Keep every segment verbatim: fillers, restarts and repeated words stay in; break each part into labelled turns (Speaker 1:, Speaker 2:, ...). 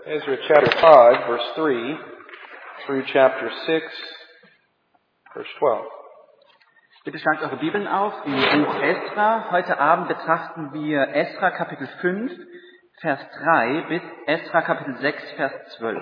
Speaker 1: Ezra chapter five, verse three, through chapter six, verse twelve.
Speaker 2: Bitte schlagt eure Bibeln auf im Buch Esra. Heute Abend betrachten wir Esra Kapitel fünf, Vers drei bis Esra Kapitel sechs, Vers zwölf.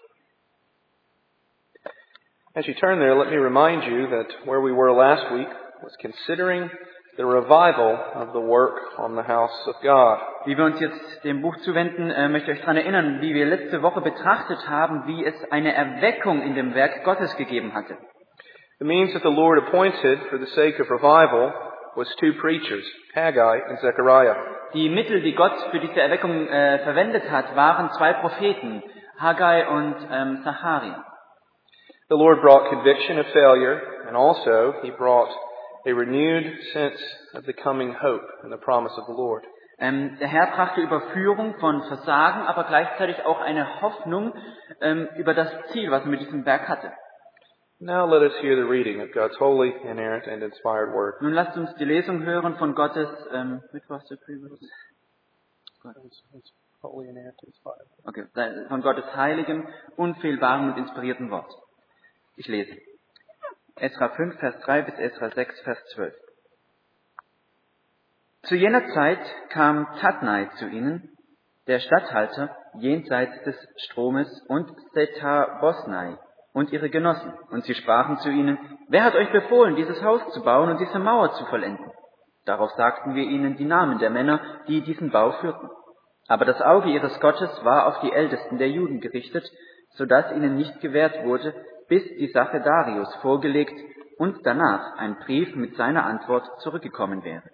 Speaker 1: As you turn there, let me remind you that where we were last week was considering the revival of the work on the house of God.
Speaker 2: Wie wir uns jetzt dem Buch zuwenden, äh, möchte ich euch daran erinnern, wie wir letzte Woche betrachtet haben, wie es eine Erweckung in dem Werk Gottes gegeben hatte.
Speaker 1: The means that the Lord appointed for the sake of revival was two preachers, Haggai and Zechariah.
Speaker 2: Die Mittel, die Gott für diese Erweckung äh, verwendet hat, waren zwei Propheten, Haggai und ähm, Zacharia.
Speaker 1: The Lord brought conviction of failure, and also He brought a renewed sense of the coming hope and the promise of the Lord.
Speaker 2: Ähm, der Herr brachte Überführung von Versagen, aber gleichzeitig auch eine Hoffnung ähm, über das Ziel, was er mit diesem Werk hatte.
Speaker 1: Now let us hear the reading of God's holy, inerrant, and inspired word.
Speaker 2: Nun lasst uns die Lesung hören von Gottes, ähm, mit was der
Speaker 1: Holy, inerrant, inspired.
Speaker 2: Okay, von Gottes heiligem, unfehlbarem und inspirierten Wort. Ich lese. Esra fünf, Vers drei bis Esra sechs, Vers zwölf. Zu jener Zeit kam Tatnai zu ihnen, der Statthalter jenseits des Stromes, und Sethar-Bosnai und ihre Genossen, und sie sprachen zu ihnen: Wer hat euch befohlen, dieses Haus zu bauen und diese Mauer zu vollenden? Darauf sagten wir ihnen die Namen der Männer, die diesen Bau führten. Aber das Auge ihres Gottes war auf die Ältesten der Juden gerichtet, so dass ihnen nicht gewährt wurde, bis die Sache Darius vorgelegt und danach ein Brief mit seiner Antwort zurückgekommen wäre.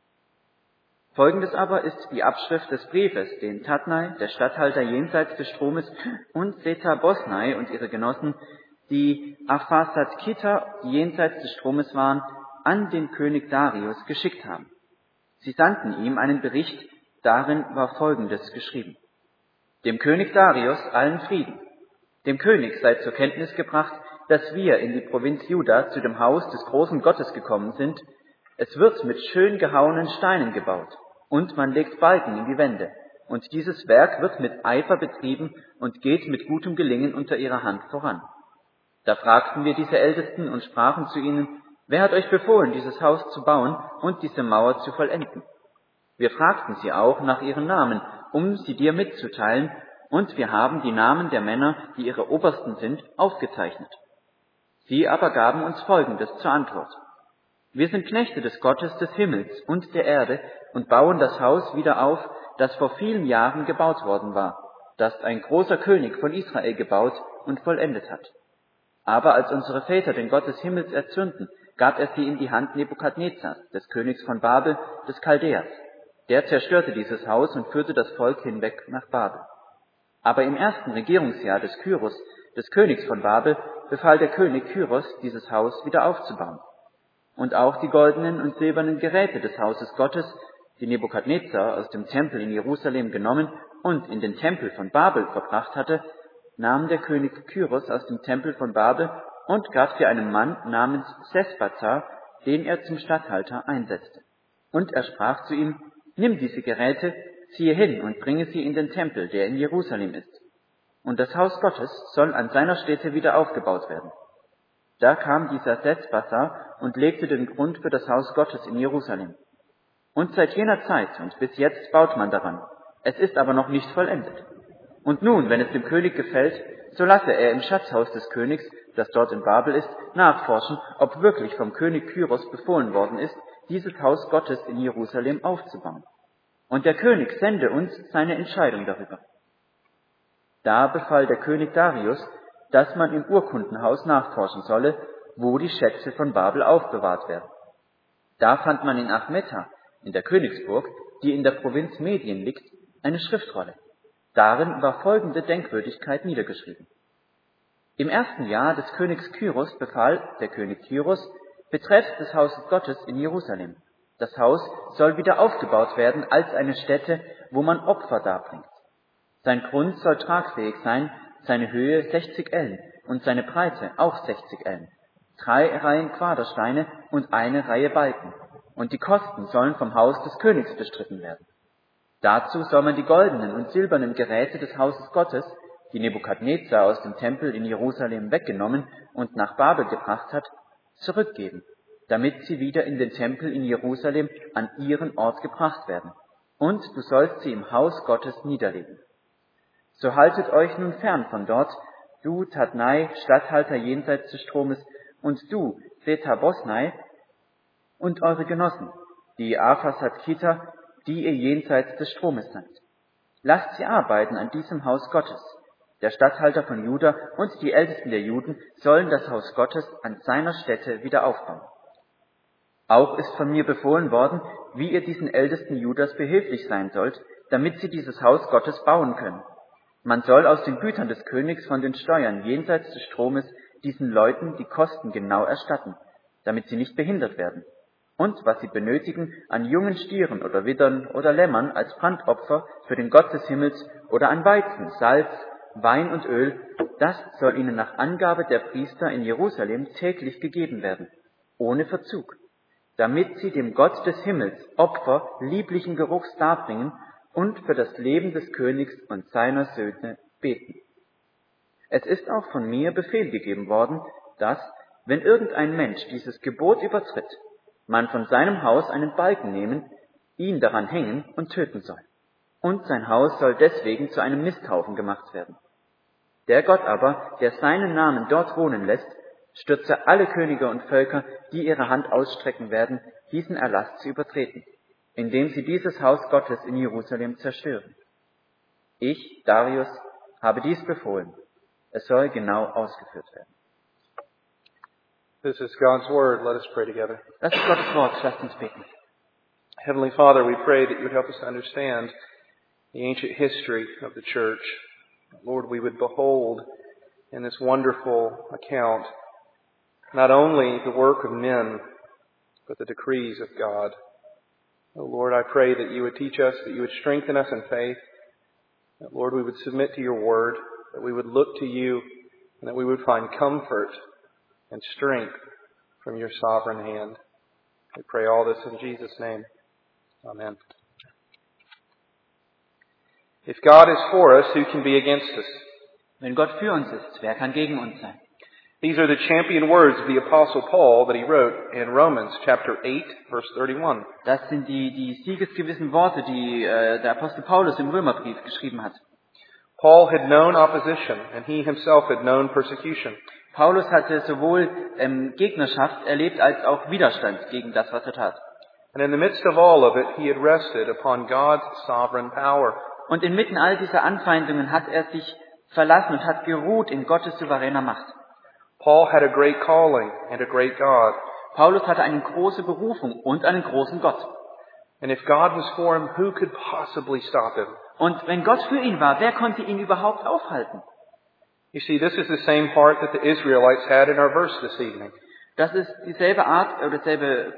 Speaker 2: Folgendes aber ist die Abschrift des Briefes, den Tatnai, der Statthalter jenseits des Stromes, und Sethar-Bosnai und ihre Genossen, die Aphasatkita, die jenseits des Stromes waren, an den König Darius geschickt haben. Sie sandten ihm einen Bericht, darin war Folgendes geschrieben: Dem König Darius allen Frieden. Dem König sei zur Kenntnis gebracht, dass wir in die Provinz Juda zu dem Haus des großen Gottes gekommen sind. Es wird mit schön gehauenen Steinen gebaut, und man legt Balken in die Wände, und dieses Werk wird mit Eifer betrieben und geht mit gutem Gelingen unter ihrer Hand voran. Da fragten wir diese Ältesten und sprachen zu ihnen: Wer hat euch befohlen, dieses Haus zu bauen und diese Mauer zu vollenden? Wir fragten sie auch nach ihren Namen, um sie dir mitzuteilen, und wir haben die Namen der Männer, die ihre Obersten sind, aufgezeichnet. Sie aber gaben uns Folgendes zur Antwort: Wir sind Knechte des Gottes des Himmels und der Erde und bauen das Haus wieder auf, das vor vielen Jahren gebaut worden war, das ein großer König von Israel gebaut und vollendet hat. Aber als unsere Väter den Gott des Himmels erzürnten, gab er sie in die Hand Nebukadnezars, des Königs von Babel, des Chaldeas. Der zerstörte dieses Haus und führte das Volk hinweg nach Babel. Aber im ersten Regierungsjahr des Kyros, des Königs von Babel, befahl der König Kyros, dieses Haus wieder aufzubauen. Und auch die goldenen und silbernen Geräte des Hauses Gottes, die Nebukadnezar aus dem Tempel in Jerusalem genommen und in den Tempel von Babel verbracht hatte, nahm der König Kyros aus dem Tempel von Babel und gab sie einem Mann namens Sesbazzar, den er zum Statthalter einsetzte. Und er sprach zu ihm: Nimm diese Geräte, ziehe hin und bringe sie in den Tempel, der in Jerusalem ist. Und das Haus Gottes soll an seiner Stätte wieder aufgebaut werden. Da kam dieser Sesbazzar und legte den Grund für das Haus Gottes in Jerusalem. Und seit jener Zeit und bis jetzt baut man daran. Es ist aber noch nicht vollendet. Und nun, wenn es dem König gefällt, so lasse er im Schatzhaus des Königs, das dort in Babel ist, nachforschen, ob wirklich vom König Kyros befohlen worden ist, dieses Haus Gottes in Jerusalem aufzubauen. Und der König sende uns seine Entscheidung darüber. Da befahl der König Darius, dass man im Urkundenhaus nachforschen solle, wo die Schätze von Babel aufbewahrt werden. Da fand man in Achmeta, in der Königsburg, die in der Provinz Medien liegt, eine Schriftrolle. Darin war folgende Denkwürdigkeit niedergeschrieben: Im ersten Jahr des Königs Kyros befahl der König Kyros betreffs des Hauses Gottes in Jerusalem: Das Haus soll wieder aufgebaut werden als eine Stätte, wo man Opfer darbringt. Sein Grund soll tragfähig sein, seine Höhe sechzig Ellen und seine Breite auch sechzig Ellen, drei Reihen Quadersteine und eine Reihe Balken, und die Kosten sollen vom Haus des Königs bestritten werden. Dazu soll man die goldenen und silbernen Geräte des Hauses Gottes, die Nebukadnezar aus dem Tempel in Jerusalem weggenommen und nach Babel gebracht hat, zurückgeben, damit sie wieder in den Tempel in Jerusalem an ihren Ort gebracht werden. Und du sollst sie im Haus Gottes niederlegen. So haltet euch nun fern von dort, du Tatnai, Statthalter jenseits des Stromes, und du, Sethar-Bosnai, und eure Genossen, die Arphasatkiter, die ihr jenseits des Stromes seid. Lasst sie arbeiten an diesem Haus Gottes. Der Statthalter von Juda und die Ältesten der Juden sollen das Haus Gottes an seiner Stätte wieder aufbauen. Auch ist von mir befohlen worden, wie ihr diesen Ältesten Judas behilflich sein sollt, damit sie dieses Haus Gottes bauen können. Man soll aus den Gütern des Königs von den Steuern jenseits des Stromes diesen Leuten die Kosten genau erstatten, damit sie nicht behindert werden. Und was sie benötigen an jungen Stieren oder Widdern oder Lämmern als Brandopfer für den Gott des Himmels oder an Weizen, Salz, Wein und Öl, das soll ihnen nach Angabe der Priester in Jerusalem täglich gegeben werden, ohne Verzug, damit sie dem Gott des Himmels Opfer lieblichen Geruchs darbringen und für das Leben des Königs und seiner Söhne beten. Es ist auch von mir Befehl gegeben worden, dass, wenn irgendein Mensch dieses Gebot übertritt, man von seinem Haus einen Balken nehmen, ihn daran hängen und töten soll. Und sein Haus soll deswegen zu einem Misthaufen gemacht werden. Der Gott aber, der seinen Namen dort wohnen lässt, stürze alle Könige und Völker, die ihre Hand ausstrecken werden, diesen Erlass zu übertreten, indem sie dieses Haus Gottes in Jerusalem zerstören. Ich, Darius, habe dies befohlen. Es soll genau ausgeführt werden.
Speaker 1: This is God's word. Let us pray together.
Speaker 2: Das ist Gottes Wort. Lasst uns beten.
Speaker 1: Heavenly Father, we pray that you would help us to understand the ancient history of the church. Lord, we would behold in this wonderful account not only the work of men, but the decrees of God. Oh Lord, I pray that you would teach us, that you would strengthen us in faith, that Lord, we would submit to your word, that we would look to you, and that we would find comfort and strength from your sovereign hand. We pray all this in Jesus' name. Amen. If God is for us, who can be against us?
Speaker 2: Wenn Gott für uns ist, wer kann gegen uns sein?
Speaker 1: These are the champion words of the Apostle Paul that he wrote in Romans chapter eight, verse thirty-one.
Speaker 2: Das sind die, die siegesgewissen Worte, die äh, der Apostel Paulus im Römerbrief geschrieben hat.
Speaker 1: Paul had known opposition, and he himself had known persecution.
Speaker 2: Paulus hatte sowohl ähm, Gegnerschaft erlebt als auch Widerstand gegen das, was er tat.
Speaker 1: And in the midst of all of it, he had rested upon God's sovereign power.
Speaker 2: Und inmitten all dieser Anfeindungen hat er sich verlassen und hat geruht in Gottes souveräner Macht.
Speaker 1: Paul had a great calling and a great God.
Speaker 2: Paulus hatte eine große Berufung und einen großen Gott.
Speaker 1: And if God was for him, who could possibly stop him?
Speaker 2: Und wenn Gott für ihn war, wer konnte ihn überhaupt aufhalten?
Speaker 1: You see, this is the same heart that the Israelites had in our verse this evening.
Speaker 2: Das ist dieselbe Art oder dieselbe,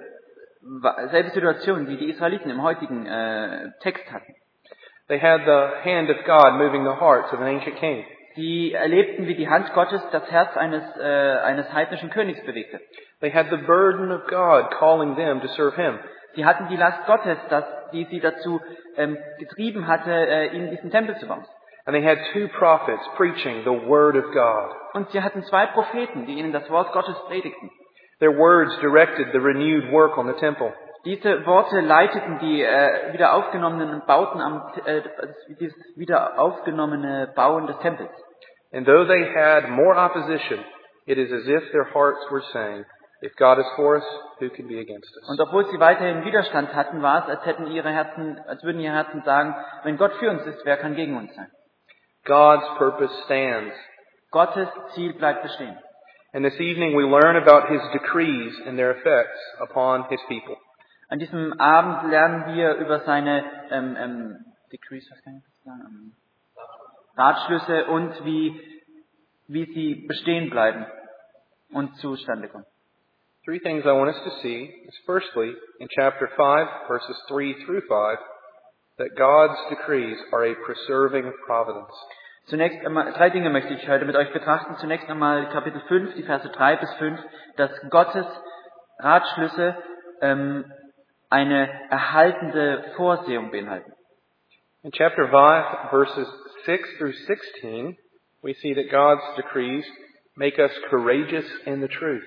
Speaker 2: selbe Situation, wie die Israeliten im heutigen äh, Text hatten.
Speaker 1: They had the hand of God moving the hearts of an ancient king.
Speaker 2: Sie erlebten, wie die Hand Gottes das Herz eines, äh, eines heidnischen Königs bewegte.
Speaker 1: They had the burden of God calling them to serve him.
Speaker 2: Sie hatten die Last Gottes, dass, die sie dazu ähm, getrieben hatte, äh, ihnen diesen Tempel zu bauen.
Speaker 1: And they had two prophets preaching the word of God.
Speaker 2: Und sie hatten zwei Propheten, die ihnen das Wort Gottes predigten.
Speaker 1: Their words directed the renewed work on the temple.
Speaker 2: Diese Worte leiteten die äh, wieder aufgenommenen Bauten am äh, dieses wieder aufgenommene Bauen des Tempels.
Speaker 1: And though they had more opposition, it is as if their hearts were saying, if God is for us, who can be against us?
Speaker 2: Und obwohl sie weiterhin Widerstand hatten, war es, als hätten ihre Herzen, als würden ihre Herzen sagen, wenn Gott für uns ist, wer kann gegen uns sein?
Speaker 1: God's purpose stands.
Speaker 2: Gottes Ziel bleibt bestehen.
Speaker 1: And this evening we learn about his decrees and their effects upon his people.
Speaker 2: An diesem Abend lernen wir über seine ähm, ähm, Decrees, was kann ich sagen? Ähm, Ratschlüsse und wie, wie sie bestehen bleiben und zustande kommen.
Speaker 1: Three things I want us to see is firstly, in chapter five, verses three through five, that God's decrees are a preserving providence.
Speaker 2: Zunächst einmal, drei Dinge möchte ich heute mit euch betrachten. Zunächst einmal Kapitel fünf, die Verse drei bis fünf, dass Gottes Ratschlüsse ähm, eine erhaltende Vorsehung beinhalten.
Speaker 1: In chapter five, verses six through sixteen, we see that God's decrees make us courageous in the truth.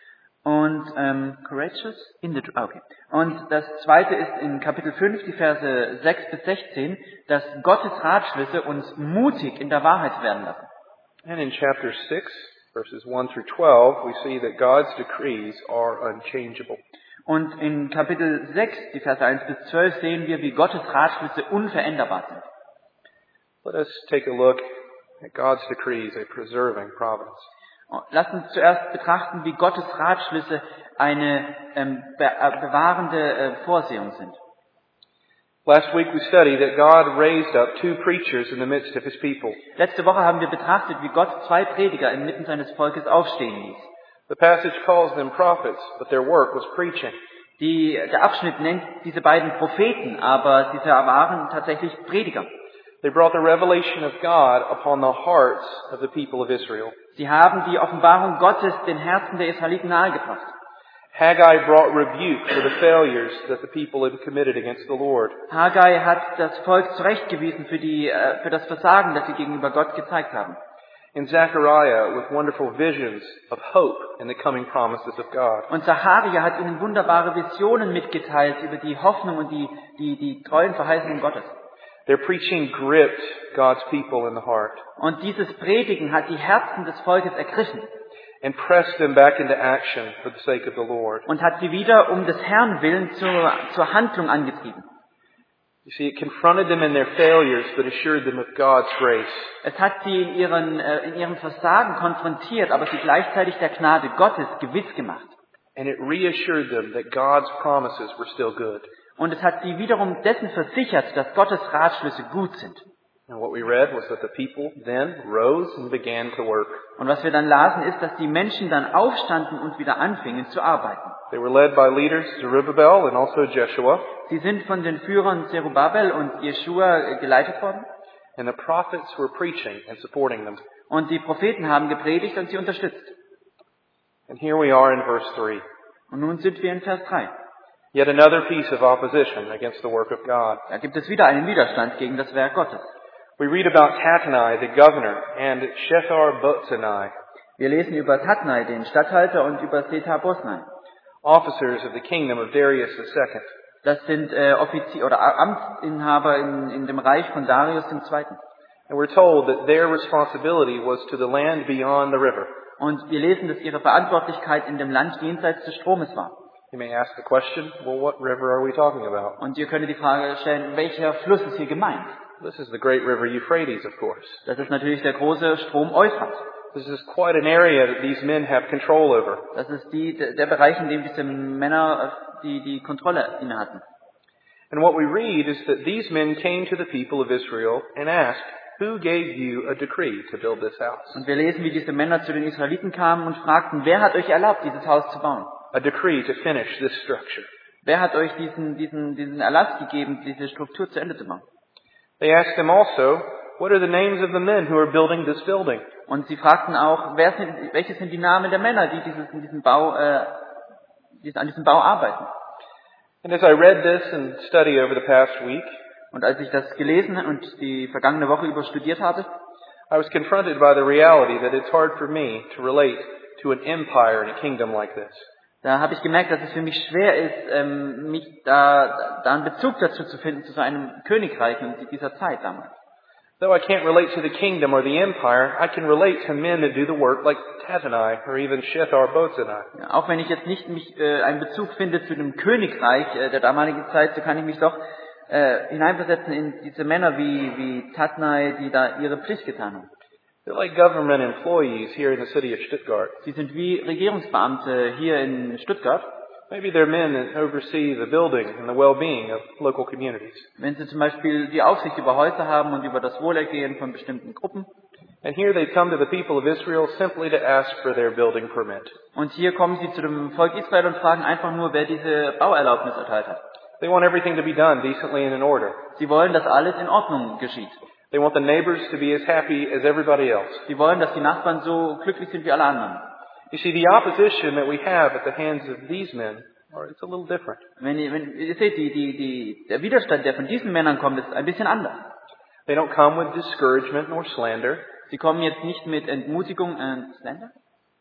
Speaker 2: Und ähm, courageous in the ah, okay. Und das zweite ist in Kapitel fünf, die Verse sechs bis sechzehn, dass Gottes Ratschlüsse uns mutig in der Wahrheit werden lassen.
Speaker 1: And in chapter six, verses one through twelve, we see that God's decrees are unchangeable.
Speaker 2: Und in Kapitel sechs, die Verse eins bis zwölf, sehen wir, wie Gottes Ratschlüsse unveränderbar sind.
Speaker 1: Let us take a look at God's decrees, a preserving providence.
Speaker 2: Lasst uns zuerst betrachten, wie Gottes Ratschlüsse eine ähm, be äh, bewahrende äh, Vorsehung sind.
Speaker 1: Last week we studied that God raised up two preachers in the midst of His people.
Speaker 2: Letzte Woche haben wir betrachtet, wie Gott zwei Prediger inmitten seines Volkes aufstehen ließ.
Speaker 1: The passage calls them prophets, but their work was preaching.
Speaker 2: Die, der Abschnitt nennt diese beiden Propheten, aber sie waren tatsächlich Prediger.
Speaker 1: They brought the revelation of God upon the hearts of the people of Israel.
Speaker 2: Sie haben die Offenbarung Gottes den Herzen der Israeliten nahegebracht.
Speaker 1: Haggai brought rebuke for the failures that the people had committed against the Lord.
Speaker 2: Haggai hat das Volk zurechtgewiesen für, die, für das Versagen, das sie gegenüber Gott gezeigt haben.
Speaker 1: And Zechariah with wonderful visions of hope in the coming promises of God.
Speaker 2: Und Zacharia hat ihnen wunderbare Visionen mitgeteilt über die Hoffnung und die, die, die treuen Verheißungen Gottes.
Speaker 1: Their preaching gripped God's people in the heart
Speaker 2: Und dieses Predigen hat die Herzen des Volkes ergriffen
Speaker 1: and pressed them back into action for the sake of the Lord.
Speaker 2: und hat sie wieder um des Herrn willen zur, zur Handlung angetrieben.
Speaker 1: You see, it confronted them in their failures, but assured them of God's grace.
Speaker 2: Es hat sie in ihren, äh, in ihrem Versagen konfrontiert, aber sie gleichzeitig der Gnade Gottes gewiss gemacht.
Speaker 1: And it reassured them that God's promises were still good.
Speaker 2: Und es hat sie wiederum dessen versichert, dass Gottes Ratschlüsse gut sind.
Speaker 1: And what we read was that the people then rose and began to work.
Speaker 2: Und was wir dann lasen, ist, dass die Menschen dann aufstanden und wieder anfingen zu arbeiten.
Speaker 1: They were led by leaders Zerubbabel and also Jeshua.
Speaker 2: Sie sind von den Führern Zerubbabel und Jeschua geleitet worden.
Speaker 1: And the prophets were preaching and supporting them.
Speaker 2: Und die Propheten haben gepredigt und sie unterstützt.
Speaker 1: And here we are in verse three.
Speaker 2: Und nun sind wir in Vers drei.
Speaker 1: Yet another piece of opposition against the work of God.
Speaker 2: Da gibt es wieder einen Widerstand gegen das Werk Gottes.
Speaker 1: We read about Tatnai, the governor, and Shethar-bozenai,
Speaker 2: Wir lesen über Tatnai, den Statthalter, und über Sethar-Bosnai.
Speaker 1: officers of the kingdom of Darius the Second.
Speaker 2: Das sind äh, Offizier oder Amtsinhaber in, in dem Reich von Darius dem Zweiten.
Speaker 1: And we're told that their responsibility was to the land beyond the river.
Speaker 2: Und wir lesen, dass ihre Verantwortlichkeit in dem Land jenseits des Stromes war.
Speaker 1: You may ask the question, well, what river are we talking about?
Speaker 2: Und ihr könnt die Frage stellen, welcher Fluss ist hier gemeint?
Speaker 1: This is the great river Euphrates, of course.
Speaker 2: Das ist natürlich der große Strom Euphrat.
Speaker 1: This is quite an area that these men have control over.
Speaker 2: Das ist die, der Bereich, in dem diese Männer die, die Kontrolle inne hatten.
Speaker 1: And what we read is that these men came to the people of Israel and asked, who gave you a decree to build this house?
Speaker 2: Und wir lesen, wie diese Männer zu den Israeliten kamen und fragten, wer hat euch erlaubt, dieses Haus zu bauen?
Speaker 1: A decree to finish this structure.
Speaker 2: Wer hat euch diesen, diesen, diesen Erlass gegeben, diese Struktur zu Ende zu machen?
Speaker 1: They asked them also, what are the names of the men who are building this building?
Speaker 2: Und sie fragten auch, wer sind, welche sind die Namen der Männer, die dieses, in diesem Bau, äh, die an diesem Bau arbeiten?
Speaker 1: And as I read this and study over the past week,
Speaker 2: Und als ich das gelesen und die vergangene Woche über studiert habe,
Speaker 1: I was confronted by the reality that it's hard for me to relate to an empire and a kingdom like this.
Speaker 2: da habe ich gemerkt, dass es für mich schwer ist, ähm, mich da, da einen Bezug dazu zu finden, zu so einem Königreich und dieser Zeit damals.
Speaker 1: Though I can't relate to the kingdom or the empire, I can relate to men that do the work like Tatnai or even Shethar-bozenai.
Speaker 2: Ja, auch wenn ich jetzt nicht mich äh, einen Bezug finde zu dem Königreich äh, der damaligen Zeit, so kann ich mich doch äh, hineinversetzen in diese Männer wie, wie Tatnai, die da ihre Pflicht getan haben.
Speaker 1: They're like government employees here in the city of Stuttgart.
Speaker 2: Sie sind wie Regierungsbeamte hier in Stuttgart.
Speaker 1: Maybe they're men that oversee the building and the well-being of local communities.
Speaker 2: Wenn sie zum Beispiel die Aufsicht über Häuser haben und über das Wohlergehen von bestimmten Gruppen.
Speaker 1: And here they come to the people of Israel simply to ask for their building permit.
Speaker 2: Und hier kommen sie zu dem Volk Israel und fragen einfach nur, wer diese Bauerlaubnis erteilt hat.
Speaker 1: They want everything to be done decently and in order.
Speaker 2: Sie wollen, dass alles in Ordnung geschieht.
Speaker 1: They want the neighbors to be as happy as everybody else.
Speaker 2: Sie wollen, dass die Nachbarn so glücklich sind wie alle anderen.
Speaker 1: You see, the opposition that we have at the hands of these men or it's a little different.
Speaker 2: Wenn ihr, wenn, ihr seht, die, die, die, der Widerstand, der von diesen Männern kommt, ist ein bisschen anders.
Speaker 1: They don't come with discouragement nor slander.
Speaker 2: Sie kommen jetzt nicht mit Entmutigung und Slander?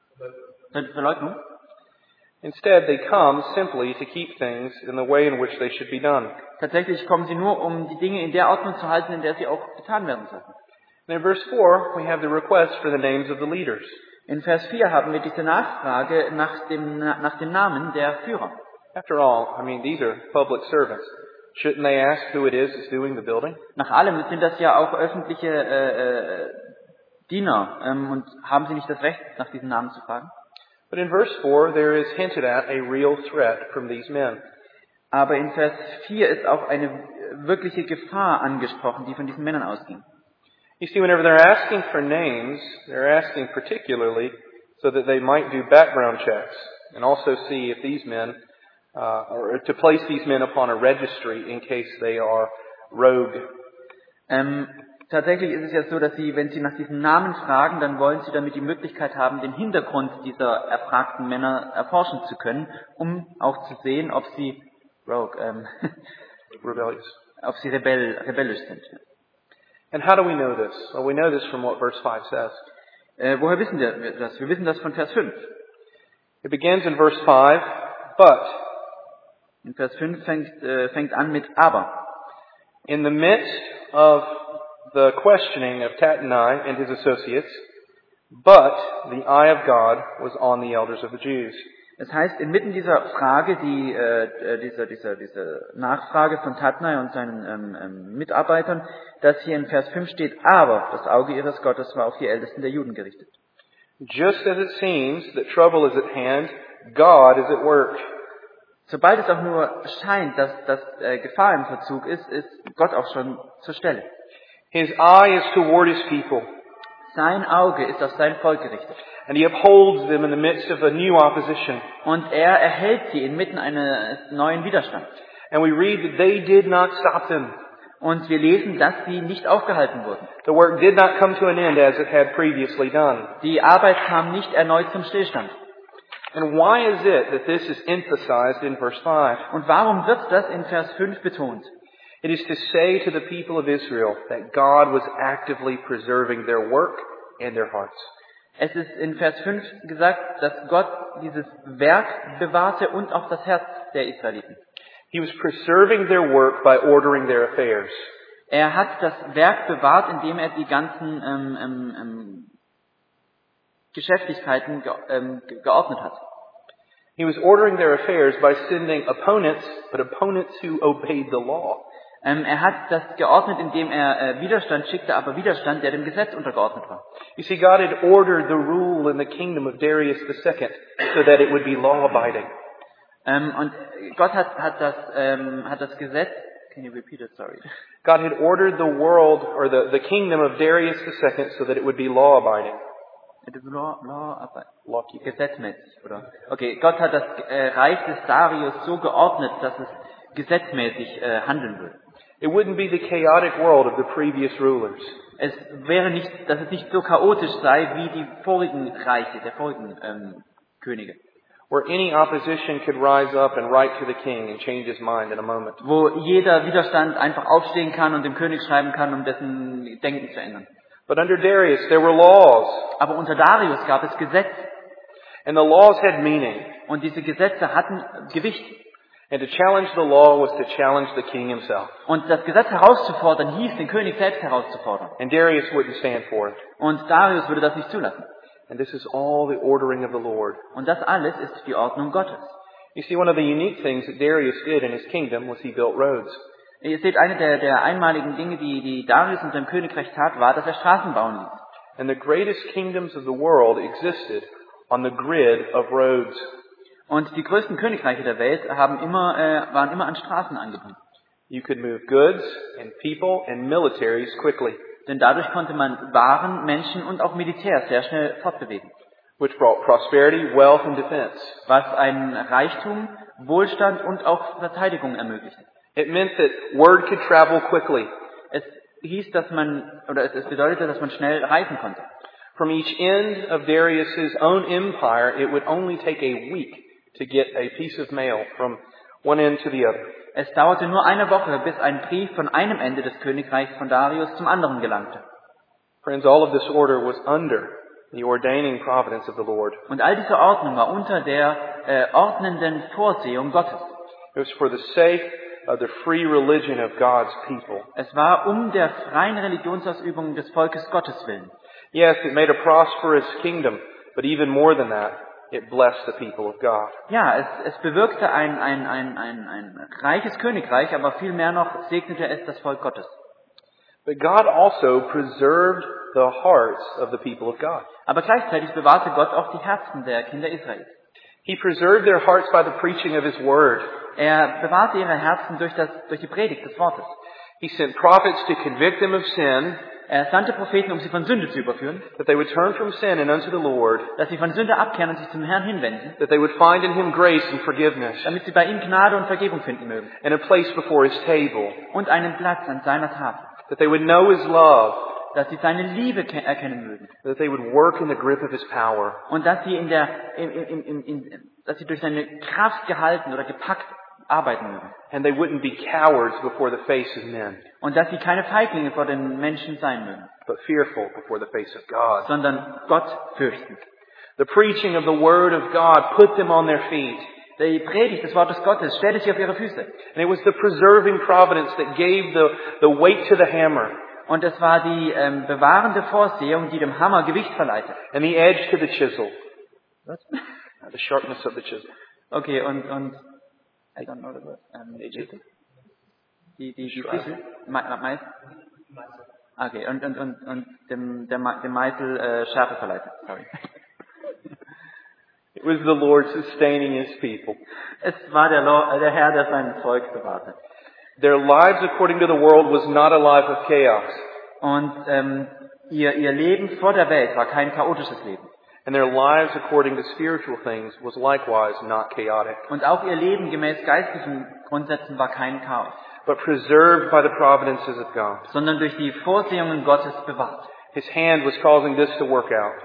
Speaker 2: Ver- Verleugnung?
Speaker 1: Instead, they come simply to keep things in the way in which they should be done.
Speaker 2: Tatsächlich kommen sie nur, um die Dinge in der Ordnung zu halten, in der sie auch getan werden sollten.
Speaker 1: And in verse four, we have the request for the names of the leaders.
Speaker 2: In Vers vier haben wir diese Nachfrage nach dem, nach dem Namen der Führer.
Speaker 1: After all, I mean, these are public servants. Shouldn't they ask who it is that's doing the building?
Speaker 2: Nach allem sind das ja auch öffentliche äh, äh, Diener. Ähm, und haben sie nicht das Recht, nach diesen Namen zu fragen?
Speaker 1: But in verse four, there is hinted at a real threat from these men.
Speaker 2: Aber in Vers vier ist auch eine wirkliche Gefahr angesprochen, die von diesen Männern ausging.
Speaker 1: You see, whenever they're asking for names, they're asking particularly so that they might do background checks and also see if these men, uh, or to place these men upon a registry in case they are rogue.
Speaker 2: Ähm, tatsächlich ist es ja so, dass sie, wenn sie nach diesen Namen fragen, dann wollen sie damit die Möglichkeit haben, den Hintergrund dieser erfragten Männer erforschen zu können, um auch zu sehen, ob sie rogue, ähm,
Speaker 1: Rebellious.
Speaker 2: ob sie rebell, rebellisch sind.
Speaker 1: And how do we know this? Well, we know this from what verse five says.
Speaker 2: Äh, woher wissen wir das? Wir wissen das von Vers fünf.
Speaker 1: It begins in verse five, but
Speaker 2: In Vers fünf fängt, äh, fängt an mit aber.
Speaker 1: in the midst of the questioning of Tattenai and his associates, but the eye of God was on the elders of the Jews.
Speaker 2: Das heißt, inmitten dieser Frage, die, äh, dieser, dieser, dieser Nachfrage von Tatnai und seinen ähm, ähm, Mitarbeitern, dass hier in Vers fünf steht, aber das Auge ihres Gottes war auf die Ältesten der Juden gerichtet.
Speaker 1: Just as it seems that trouble is at hand, God is at work.
Speaker 2: Sobald es auch nur scheint, dass, dass äh, Gefahr im Verzug ist, ist Gott auch schon zur Stelle.
Speaker 1: His eye is toward his people,
Speaker 2: Sein Auge ist auf sein Volk gerichtet.
Speaker 1: and he upholds them in the midst of a new opposition.
Speaker 2: Und er erhält sie inmitten eines neuen Widerstands.
Speaker 1: And we read that they did not stop them.
Speaker 2: Und wir lesen, dass sie nicht aufgehalten wurden.
Speaker 1: The work did not come to an end as it had previously done.
Speaker 2: Die Arbeit kam nicht erneut zum Stillstand.
Speaker 1: And why is it that this is emphasized in verse five?
Speaker 2: Und warum wird das in Vers fünf betont?
Speaker 1: It is to say to the people of Israel that God was actively preserving their work and their hearts.
Speaker 2: Es ist in Vers fünf gesagt, dass Gott dieses Werk bewahrte und auch das Herz der Israeliten.
Speaker 1: He was preserving their work by ordering their affairs.
Speaker 2: Er hat das Werk bewahrt, indem er die ganzen ähm, ähm, ähm, Geschäftigkeiten ge ähm, geordnet hat.
Speaker 1: He was ordering their affairs by sending opponents, but opponents who obeyed the law.
Speaker 2: Ähm, er hat das geordnet, indem er äh, Widerstand schickte, aber Widerstand, der dem Gesetz untergeordnet war.
Speaker 1: You see, God had ordered the rule in the kingdom of Darius the Second so that it would be law-abiding.
Speaker 2: Ähm, und Gott hat, hat, das, ähm, hat das Gesetz, can you repeat it, sorry?
Speaker 1: God had ordered the world, or the, the kingdom of Darius the Second so that it would be law-abiding.
Speaker 2: Law, law, aber
Speaker 1: Law-keeping.
Speaker 2: gesetzmäßig, oder? Okay, Gott hat das äh, Reich des Darius so geordnet, dass es gesetzmäßig äh, handeln würde.
Speaker 1: It wouldn't be the chaotic world of the previous rulers.
Speaker 2: Es wäre nicht, dass es nicht so chaotisch sei wie die vorigen Reiche, der vorigen ähm, Könige,
Speaker 1: Where any opposition could rise up and write to the king and change his mind in a moment.
Speaker 2: wo jeder Widerstand einfach aufstehen kann und dem König schreiben kann, um dessen Denken zu ändern.
Speaker 1: But under Darius there were laws,
Speaker 2: Aber unter Darius gab es Gesetze
Speaker 1: and the laws had meaning.
Speaker 2: und diese Gesetze hatten Gewicht.
Speaker 1: And to challenge the law was to challenge the king himself.
Speaker 2: Und das Gesetz herauszufordern hieß, den König selbst herauszufordern.
Speaker 1: And Darius wouldn't stand for it.
Speaker 2: Und Darius würde das nicht zulassen.
Speaker 1: And this is all the ordering of the Lord.
Speaker 2: Und das alles ist die Ordnung Gottes.
Speaker 1: You see, one of the unique things that Darius did in his kingdom was he built roads.
Speaker 2: Ihr seht, eine der, der einmaligen Dinge, die, die Darius in seinem Königreich tat, war, dass er Straßen bauen ließ.
Speaker 1: And the greatest kingdoms of the world existed on the grid of roads.
Speaker 2: Und die größten Königreiche der Welt haben immer, äh, waren immer an Straßen angebunden.
Speaker 1: You could move goods and people and militaries quickly,
Speaker 2: Denn dadurch konnte man Waren, Menschen und auch Militär sehr schnell fortbewegen.
Speaker 1: which brought prosperity, wealth, and defense.
Speaker 2: Was einen Reichtum, Wohlstand und auch Verteidigung ermöglichte.
Speaker 1: It meant that word could travel quickly.
Speaker 2: Es hieß, dass man, oder es, es bedeutete, dass man schnell reisen konnte.
Speaker 1: From each end of Darius's own empire, it would only take a week to get a piece of mail from one end to the other.
Speaker 2: Es dauerte nur eine Woche, bis ein Brief von einem Ende des Königreichs von Darius zum anderen gelangte.
Speaker 1: Friends, all of this order was under the ordaining providence of the Lord.
Speaker 2: Und all diese Ordnung war unter der äh, ordnenden Vorsehung Gottes.
Speaker 1: It was for the sake of the free religion of God's people.
Speaker 2: Es war um der freien Religionsausübung des Volkes Gottes willen.
Speaker 1: Yes, it made a prosperous kingdom, but even more than that, it blessed the people of God.
Speaker 2: Ja, es, es bewirkte ein, ein, ein, ein, ein reiches Königreich, aber viel mehr noch segnete es das Volk Gottes.
Speaker 1: But God also preserved the hearts of the people of God.
Speaker 2: Aber gleichzeitig bewahrte Gott auch die Herzen der Kinder Israels.
Speaker 1: He preserved their hearts by the preaching of His Word.
Speaker 2: Er bewahrte ihre Herzen durch, das, durch die Predigt des Wortes.
Speaker 1: He sent prophets to convict them of sin,
Speaker 2: Er sandte Propheten, um sie von Sünde zu überführen,
Speaker 1: that they would turn from sin and unto the Lord,
Speaker 2: dass sie von Sünde abkehren und sich zum Herrn hinwenden,
Speaker 1: that they would find in Him grace and forgiveness,
Speaker 2: damit sie bei ihm Gnade und Vergebung finden mögen
Speaker 1: and a place before His table,
Speaker 2: und einen Platz an seiner Tafel,
Speaker 1: that they would know His love,
Speaker 2: dass sie seine Liebe ke- erkennen mögen
Speaker 1: that they would work in the grip of His power,
Speaker 2: und dass sie in der, in, in, in, in, dass sie durch seine Kraft gehalten oder gepackt arbeiten mögen
Speaker 1: and they wouldn't be cowards before the face of men,
Speaker 2: und dass sie keine Feiglinge vor den Menschen sein mögen,
Speaker 1: but fearful before the face of God.
Speaker 2: sondern Gott fürchten.
Speaker 1: The preaching of the Word of God put them on their feet.
Speaker 2: Die Predigt des Wortes Gottes stellte sie auf ihre Füße.
Speaker 1: And it was the preserving providence that gave the, the weight to the hammer
Speaker 2: Und es war die ähm, bewahrende Vorsehung, die dem Hammer Gewicht verleihte.
Speaker 1: and the edge to the chisel,
Speaker 2: Was?
Speaker 1: the sharpness of the chisel.
Speaker 2: Okay, und, und I don't know the word. Ähm, die, die, die Schlüssel, Me Mais? Okay, und, und, und, und dem, dem, dem Meißel äh, Schärfe verleitet. Sorry.
Speaker 1: It was the Lord sustaining His people.
Speaker 2: Es war der, Lord, der Herr, der sein Volk bewahrte.
Speaker 1: Their lives according to the world was not a life of chaos.
Speaker 2: Und ähm, ihr, ihr Leben vor der Welt war kein chaotisches Leben.
Speaker 1: And their lives according to spiritual things was likewise not chaotic,
Speaker 2: Und auch ihr Leben gemäß geistlichen Grundsätzen war kein Chaos,
Speaker 1: but preserved by the providences of God.
Speaker 2: sondern durch die Vorsehungen Gottes bewahrt.
Speaker 1: His hand was causing this to work out.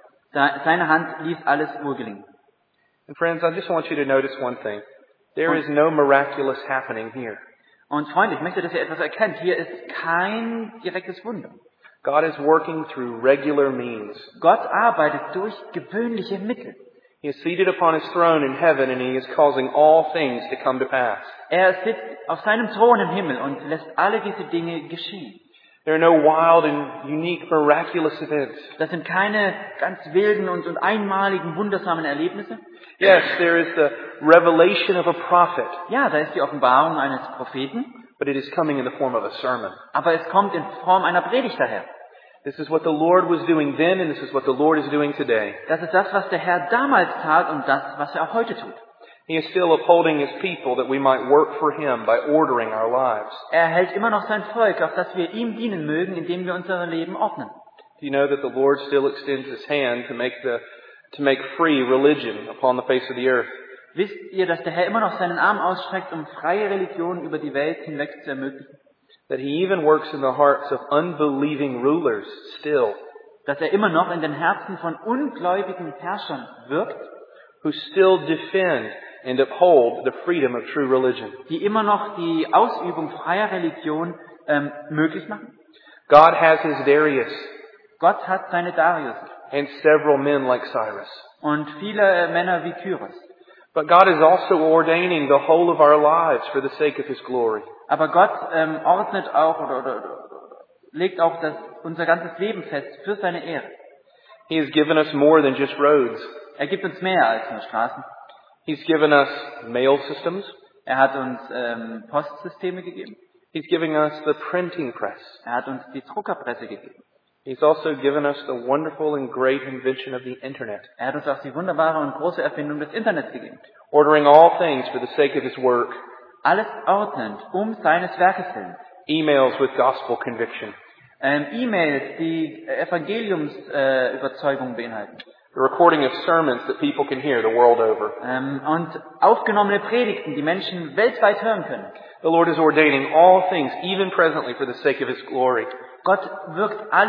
Speaker 2: Seine Hand ließ alles wohlgelingen.
Speaker 1: And friends, I just want you to notice one thing. There is no miraculous happening here.
Speaker 2: Und Freunde, ich möchte, dass ihr etwas erkennt. Hier ist kein direktes Wunder.
Speaker 1: God is working through regular means.
Speaker 2: Gott arbeitet durch gewöhnliche Mittel.
Speaker 1: He is seated upon His throne in heaven and He is causing all things to come to pass.
Speaker 2: Er sitzt auf seinem Thron im Himmel und lässt alle diese Dinge geschehen.
Speaker 1: There are no wild and unique miraculous events.
Speaker 2: Das sind keine ganz wilden und, und einmaligen, wundersamen Erlebnisse.
Speaker 1: Yes, there is the revelation of a prophet,
Speaker 2: Ja, da ist die Offenbarung eines Propheten,
Speaker 1: but it is coming in the form of a sermon.
Speaker 2: aber es kommt in Form einer Predigt daher.
Speaker 1: This is what the Lord was doing then, and this is what the Lord is doing today.
Speaker 2: Das ist das, was der Herr damals tat und das, was er auch heute tut.
Speaker 1: He is still upholding His people that we might work for Him by ordering our lives.
Speaker 2: Er hält immer noch sein Volk, auf das wir ihm dienen mögen, indem wir unser Leben ordnen.
Speaker 1: Do you know that the Lord still extends His hand to make the to make free religion upon the face of the earth?
Speaker 2: Wisst ihr, dass der Herr immer noch seinen Arm ausstreckt, um freie Religion über die Welt hinweg zu ermöglichen?
Speaker 1: That He even works in the hearts of unbelieving rulers still,
Speaker 2: Dass er immer noch in den Herzen von ungläubigen Herrschern wirkt,
Speaker 1: who still defend and uphold the freedom of true religion.
Speaker 2: die immer noch die Ausübung freier Religion ähm, möglich machen.
Speaker 1: God has His Darius
Speaker 2: Gott hat seine Darius
Speaker 1: and several men like Cyrus.
Speaker 2: und viele äh, Männer wie Kyros.
Speaker 1: But God is also ordaining the whole of our lives for the sake of His glory.
Speaker 2: Aber Gott ähm, ordnet auch oder, oder, oder legt auch das, unser ganzes Leben fest für seine Ehre.
Speaker 1: He has given us more than just roads.
Speaker 2: Er gibt uns mehr als nur Straßen.
Speaker 1: He's given us mail systems.
Speaker 2: Er hat uns ähm, Postsysteme gegeben.
Speaker 1: He's giving us the printing press.
Speaker 2: Er hat uns die Druckerpresse gegeben.
Speaker 1: He's also given us the wonderful and great invention of the Internet,
Speaker 2: Er hat uns auch die wunderbare und große Erfindung des Internets gegeben.
Speaker 1: ordering all things for the sake of His work.
Speaker 2: Alles ordnend, um seines Werkes willen.
Speaker 1: Emails with gospel conviction.
Speaker 2: Ähm, E-Mails, die Evangeliumsüberzeugung äh, Überzeugung beinhalten.
Speaker 1: The recording of sermons that people can hear the world over.
Speaker 2: Ähm, und aufgenommene Predigten, die Menschen weltweit hören können.
Speaker 1: The Lord is ordaining all things, even presently, for the sake of His glory.
Speaker 2: Gott wirkt alles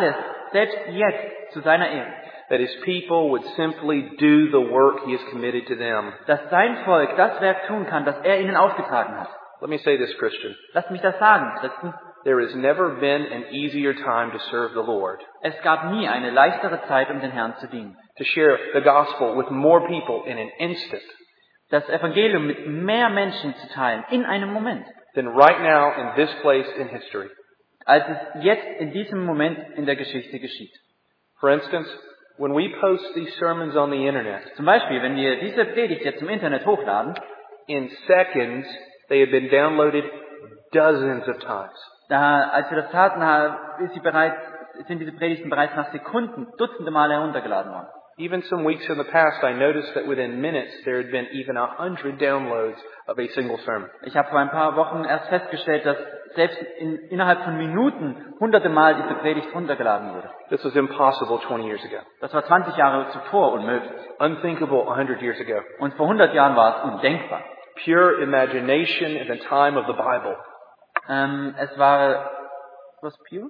Speaker 2: selbst jetzt zu seiner Ehre.
Speaker 1: That his people would simply do the work he has committed to them.
Speaker 2: Dass sein Volk das Werk tun kann, das er ihnen aufgetragen hat.
Speaker 1: Let me say this, Christian.
Speaker 2: Lasst mich das sagen, Christen.
Speaker 1: There has never been an easier time to serve the Lord.
Speaker 2: Es gab nie eine leichtere Zeit, um den Herrn zu dienen.
Speaker 1: To share the gospel with more people in an instant
Speaker 2: Das Evangelium mit mehr Menschen zu teilen, in einem Moment.
Speaker 1: than right now in this place in history.
Speaker 2: Als es jetzt in diesem Moment in der Geschichte geschieht.
Speaker 1: For instance, when we post these sermons on the internet,
Speaker 2: Zum Beispiel, wenn wir diese Predigt jetzt im Internet hochladen,
Speaker 1: in seconds they have been downloaded dozens of times.
Speaker 2: da, als wir das taten, ist sie bereits, sind diese Predigten bereits nach Sekunden, dutzende Male heruntergeladen worden.
Speaker 1: Even some weeks in the past, I noticed that within minutes there had been even a hundred downloads of a single sermon.
Speaker 2: Ich habe vor ein paar Wochen erst festgestellt, dass selbst in, innerhalb von Minuten hunderte Mal diese Predigt runtergeladen wurde.
Speaker 1: This was impossible twenty years ago.
Speaker 2: Das war zwanzig Jahre zuvor unmöglich.
Speaker 1: Unthinkable a hundred years ago.
Speaker 2: Und vor hundert Jahren war es undenkbar.
Speaker 1: Pure imagination in the time of the Bible.
Speaker 2: Ähm, es war, was pure?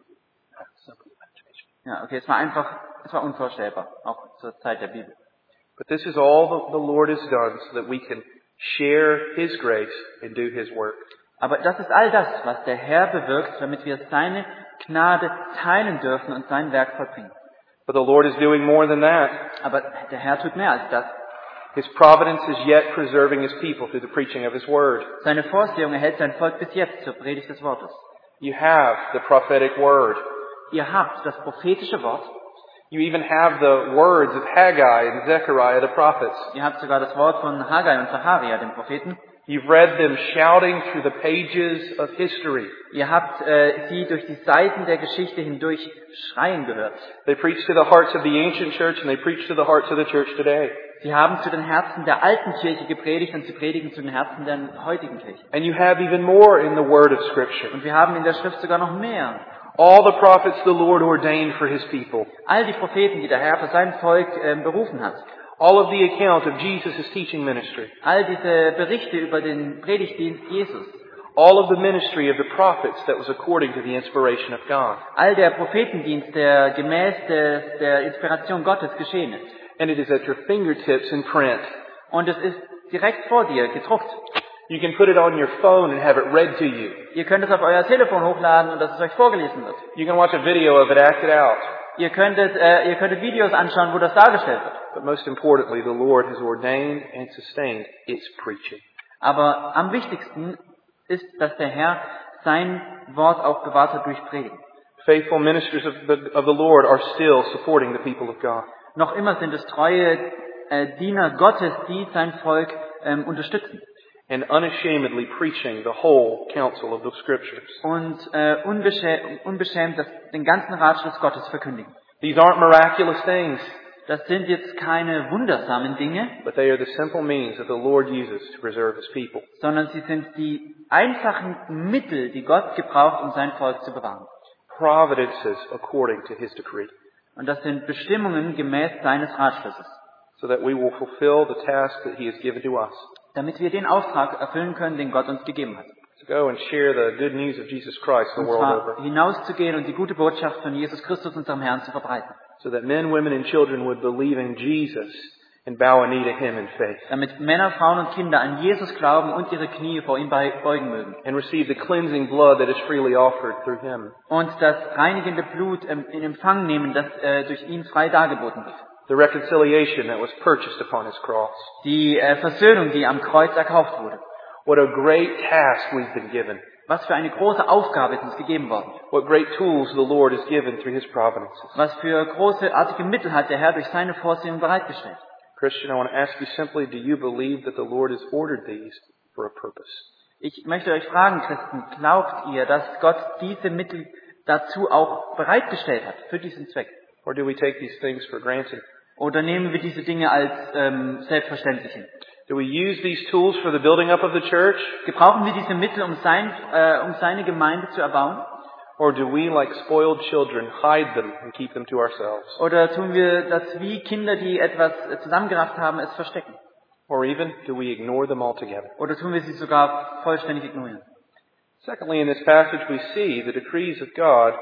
Speaker 2: Ja, okay, es war einfach, es war unvorstellbar, auch zur Zeit der Bibel.
Speaker 1: But this is all that the Lord has done so that we can share His grace and do His work.
Speaker 2: Aber das ist all das, was der Herr bewirkt, damit wir seine Gnade teilen dürfen und sein Werk vollbringen.
Speaker 1: But the Lord is doing more than that.
Speaker 2: Aber der Herr tut mehr als das.
Speaker 1: His providence is yet preserving His people through the preaching of His Word.
Speaker 2: Seine Vorsehung erhält sein Volk bis jetzt zur Predigt des Wortes.
Speaker 1: You have the prophetic Word.
Speaker 2: Ihr habt das prophetische Wort.
Speaker 1: You even have the words of Haggai and Zechariah, the prophets.
Speaker 2: Ihr habt sogar das Wort von Haggai und Zacharia, dem Propheten.
Speaker 1: You've read them shouting through the pages of history.
Speaker 2: Ihr habt äh, sie durch die Seiten der Geschichte hindurch schreien gehört.
Speaker 1: They preach to the hearts of the ancient church and they preach to the hearts of the church today.
Speaker 2: Sie haben zu den Herzen der alten Kirche gepredigt und sie predigen zu den Herzen der heutigen Kirche.
Speaker 1: And you have even more in the Word of Scripture.
Speaker 2: Und wir haben in der Schrift sogar noch mehr.
Speaker 1: All the prophets the Lord ordained for His people.
Speaker 2: All die Propheten, die der Herr für sein Volk äh, berufen hat.
Speaker 1: All of the account of Jesus' teaching ministry.
Speaker 2: All diese Berichte über den Predigtdienst Jesus.
Speaker 1: All of the ministry of the prophets that was according to the inspiration of God.
Speaker 2: All der Prophetendienst, der gemäß des, der Inspiration Gottes geschehen ist.
Speaker 1: And it is at your fingertips in print.
Speaker 2: Und es ist direkt vor dir gedruckt.
Speaker 1: You can put it on your phone and have it read to you.
Speaker 2: Ihr könnt es auf euer Telefon hochladen und dass es euch vorgelesen wird.
Speaker 1: You can watch a video of it acted out.
Speaker 2: Ihr könntet, äh, ihr könntet Videos anschauen, wo das dargestellt wird.
Speaker 1: But most importantly, the Lord has ordained and sustained its preaching.
Speaker 2: Aber am wichtigsten ist, dass der Herr sein Wort auch bewahrt hat durch Predigen.
Speaker 1: Faithful ministers of the, of the Lord are still supporting the people of God.
Speaker 2: Noch immer sind es treue äh, Diener Gottes, die sein Volk ähm, unterstützen.
Speaker 1: And unashamedly preaching the whole counsel of the Scriptures.
Speaker 2: Und äh, unbeschämt, unbeschämt das, den ganzen Ratschluss Gottes verkündigen.
Speaker 1: These aren't miraculous things,
Speaker 2: Das sind jetzt keine wundersamen Dinge,
Speaker 1: but they are the simple means that the Lord uses to preserve His people.
Speaker 2: sondern sie sind die einfachen Mittel, die Gott gebraucht, um sein Volk zu bewahren.
Speaker 1: Providences according to His decree,
Speaker 2: Und das sind Bestimmungen gemäß seines Ratschlusses,
Speaker 1: so that we will fulfill the task that He has given to us.
Speaker 2: damit wir den Auftrag erfüllen können, den Gott uns gegeben hat.
Speaker 1: To go and share the good news of Jesus Christ the
Speaker 2: Und
Speaker 1: world
Speaker 2: zwar
Speaker 1: over.
Speaker 2: hinauszugehen und die gute Botschaft von Jesus Christus, unserem Herrn, zu verbreiten.
Speaker 1: So that men, women, and children would believe in Jesus and bow a knee to Him in faith.
Speaker 2: Damit Männer, Frauen und Kinder an Jesus glauben und ihre Knie vor ihm beugen mögen.
Speaker 1: And receive the cleansing blood that is freely offered through Him.
Speaker 2: Und das reinigende Blut in Empfang nehmen, das äh, durch ihn frei dargeboten wird.
Speaker 1: The reconciliation that was purchased upon His cross.
Speaker 2: Die äh, Versöhnung, die am Kreuz erkauft wurde.
Speaker 1: What a great task we've been given.
Speaker 2: Was für eine große Aufgabe ist uns gegeben worden.
Speaker 1: What great tools the Lord has given through His providences.
Speaker 2: Was für großartige Mittel hat der Herr durch seine Vorsehung bereitgestellt.
Speaker 1: Christian, I want to ask you simply, do you believe that the Lord has ordered these for a purpose?
Speaker 2: Ich möchte euch fragen, Christen, glaubt ihr, dass Gott diese Mittel dazu auch bereitgestellt hat, für diesen Zweck?
Speaker 1: Or do we take these things for granted?
Speaker 2: Oder nehmen wir diese Dinge als ähm, selbstverständlich hin?
Speaker 1: Do we use these tools for the building up of the church?
Speaker 2: Gebrauchen wir diese Mittel, um, sein, äh, um seine Gemeinde zu erbauen?
Speaker 1: Or do we, like spoiled children, hide them and keep them to ourselves?
Speaker 2: Oder tun wir das wie Kinder, die etwas zusammengerafft haben, es verstecken?
Speaker 1: Or even, do we ignore them altogether?
Speaker 2: Oder tun wir sie sogar vollständig ignorieren?
Speaker 1: Secondly, in this passage we see the decrees of God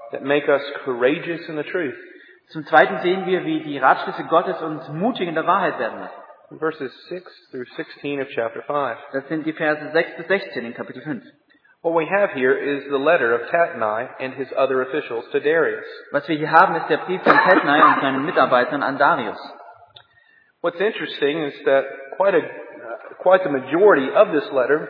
Speaker 1: that make us courageous in the truth.
Speaker 2: Zum Zweiten sehen wir, wie die Ratschlüsse Gottes uns mutig in der Wahrheit werden lassen.
Speaker 1: In verses six through sixteen of chapter five.
Speaker 2: Das sind die Verse sechs bis sechzehn in Kapitel fünf.
Speaker 1: What we have here is the letter of Tatnai and his other officials to Darius.
Speaker 2: Was wir hier haben, ist der Brief von Tatnai und seinen Mitarbeitern an Darius.
Speaker 1: What's interesting is that quite a uh, quite the majority of this letter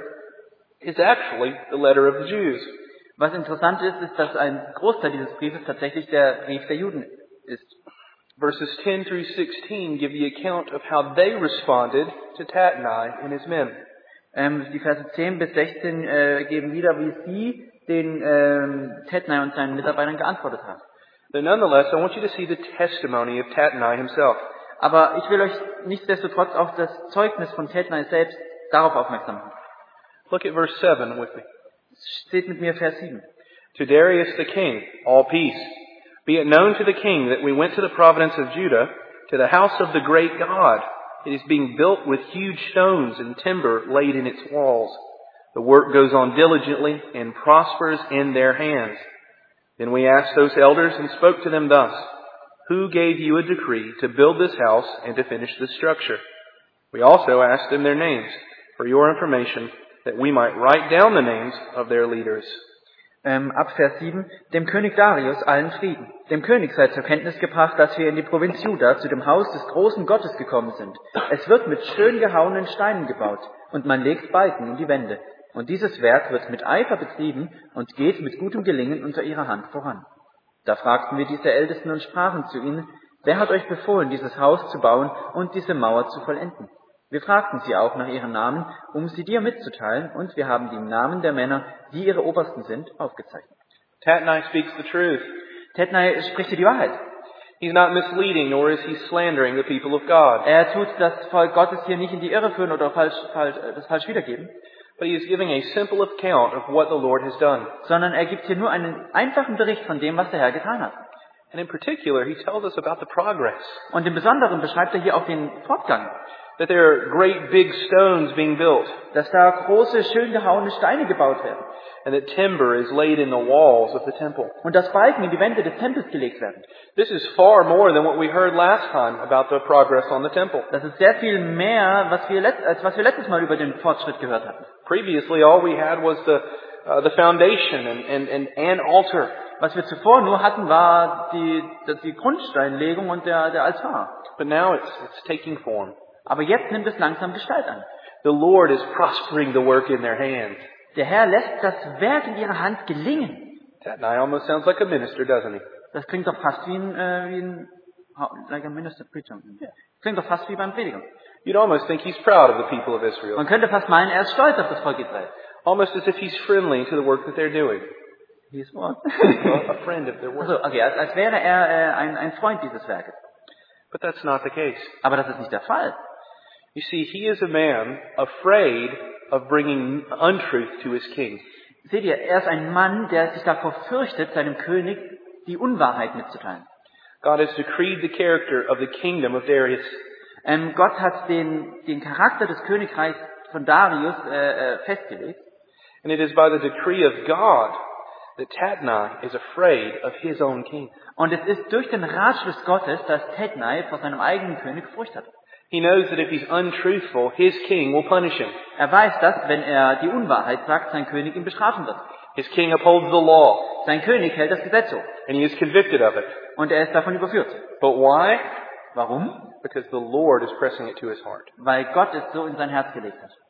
Speaker 1: is actually the letter of the Jews.
Speaker 2: Was interessant ist, ist, dass ein Großteil dieses Briefes tatsächlich der Brief der Juden ist.
Speaker 1: Verses ten through sixteen give the account of how they responded to Tatnai and his men.
Speaker 2: Ähm, die Verse zehn bis sechzehn äh, geben wieder, wie sie den ähm, Tatnai und seinen Mitarbeitern geantwortet haben.
Speaker 1: But nonetheless, I want you to see the testimony of Tatnai himself.
Speaker 2: Aber ich will euch nichtsdestotrotz auch das Zeugnis von Tatnai selbst darauf aufmerksam machen.
Speaker 1: Look at verse seven with me.
Speaker 2: Steht mit mir Vers sieben.
Speaker 1: To Darius the king, all peace. Be it known to the king that we went to the province of Judah, to the house of the great God. It is being built with huge stones and timber laid in its walls. The work goes on diligently and prospers in their hands. Then we asked those elders and spoke to them thus, Who gave you a decree to build this house and to finish this structure? We also asked them their names, for your information, that we might write down the names of their leaders.
Speaker 2: Ähm, ab Vers sieben. Dem König Darius allen Frieden. Dem König sei zur Kenntnis gebracht, dass wir in die Provinz Juda zu dem Haus des großen Gottes gekommen sind. Es wird mit schön gehauenen Steinen gebaut und man legt Balken in die Wände. Und dieses Werk wird mit Eifer betrieben und geht mit gutem Gelingen unter ihrer Hand voran. Da fragten wir diese Ältesten und sprachen zu ihnen, wer hat euch befohlen, dieses Haus zu bauen und diese Mauer zu vollenden? Wir fragten sie auch nach ihren Namen, um sie dir mitzuteilen, und wir haben die Namen der Männer, die ihre Obersten sind, aufgezeichnet.
Speaker 1: Tatnai speaks the truth.
Speaker 2: Tatnai spricht hier die Wahrheit.
Speaker 1: He's not misleading, nor is he slandering the people of God.
Speaker 2: Er tut das Volk Gottes hier nicht in die Irre führen oder falsch, falsch, das falsch wiedergeben,
Speaker 1: But he is giving a simple account of what the Lord has done.
Speaker 2: sondern er gibt hier nur einen einfachen Bericht von dem, was der Herr getan hat.
Speaker 1: And in particular, he tells us about the progress.
Speaker 2: Und im Besonderen beschreibt er hier auch den Fortgang,
Speaker 1: That there are great big stones being built.
Speaker 2: dass da große, schön gehauene Steine gebaut werden
Speaker 1: And that timber is laid in the walls of the temple.
Speaker 2: und dass Balken in die Wände des Tempels gelegt werden.
Speaker 1: This is far more than what we heard last time about the progress on the temple.
Speaker 2: Das ist sehr viel mehr, was wir letzt, als was wir letztes Mal über den Fortschritt gehört hatten.
Speaker 1: Previously, all we had was the, uh, the foundation and, and, and an altar.
Speaker 2: Was wir zuvor nur hatten, war die, die Grundsteinlegung und der, der Altar.
Speaker 1: But now it's, it's taking form.
Speaker 2: Aber jetzt nimmt es langsam Gestalt an.
Speaker 1: The Lord is prospering the work in their hands.
Speaker 2: Der Herr lässt das Werk in ihrer Hand gelingen.
Speaker 1: Tatnai almost sounds like a minister, doesn't he?
Speaker 2: Das klingt doch fast wie ein, äh, wie ein like a minister preacher. Klingt doch fast wie beim Prediger.
Speaker 1: You'd almost think he's proud of the people of Israel.
Speaker 2: Man könnte fast meinen, er ist stolz auf das Volk Israel.
Speaker 1: Almost as if he's friendly to the work that they're doing.
Speaker 2: He's what?
Speaker 1: Well, a friend of their work.
Speaker 2: Also, okay, als, als wäre er äh, ein, ein Freund dieses Werkes.
Speaker 1: But that's not the case.
Speaker 2: Aber das ist nicht der Fall.
Speaker 1: You see, he is a man afraid of bringing untruth to his king.
Speaker 2: Seht ihr, er ist ein Mann, der sich davor fürchtet, seinem König die Unwahrheit mitzuteilen.
Speaker 1: God has decreed the character of the kingdom of Darius.
Speaker 2: Ähm, Gott hat den, den Charakter des Königreichs von Darius äh, äh, festgelegt.
Speaker 1: And it is by the decree of God that Tatnai is afraid of his own king.
Speaker 2: Und es ist durch den Ratschluss Gottes, dass Tatnai vor seinem eigenen König Furcht hat.
Speaker 1: He knows that if he's untruthful, his king will punish him.
Speaker 2: Er weiß, dass, wenn er die Unwahrheit sagt, sein König ihn bestrafen wird.
Speaker 1: His king upholds the law,
Speaker 2: Sein König hält das Gesetz hoch.
Speaker 1: and he is convicted of it.
Speaker 2: Und er ist davon überführt.
Speaker 1: But why?
Speaker 2: Warum?
Speaker 1: Because the Lord is pressing it to his heart.
Speaker 2: Weil Gott es so in sein Herz gelegt hat.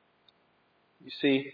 Speaker 1: You see,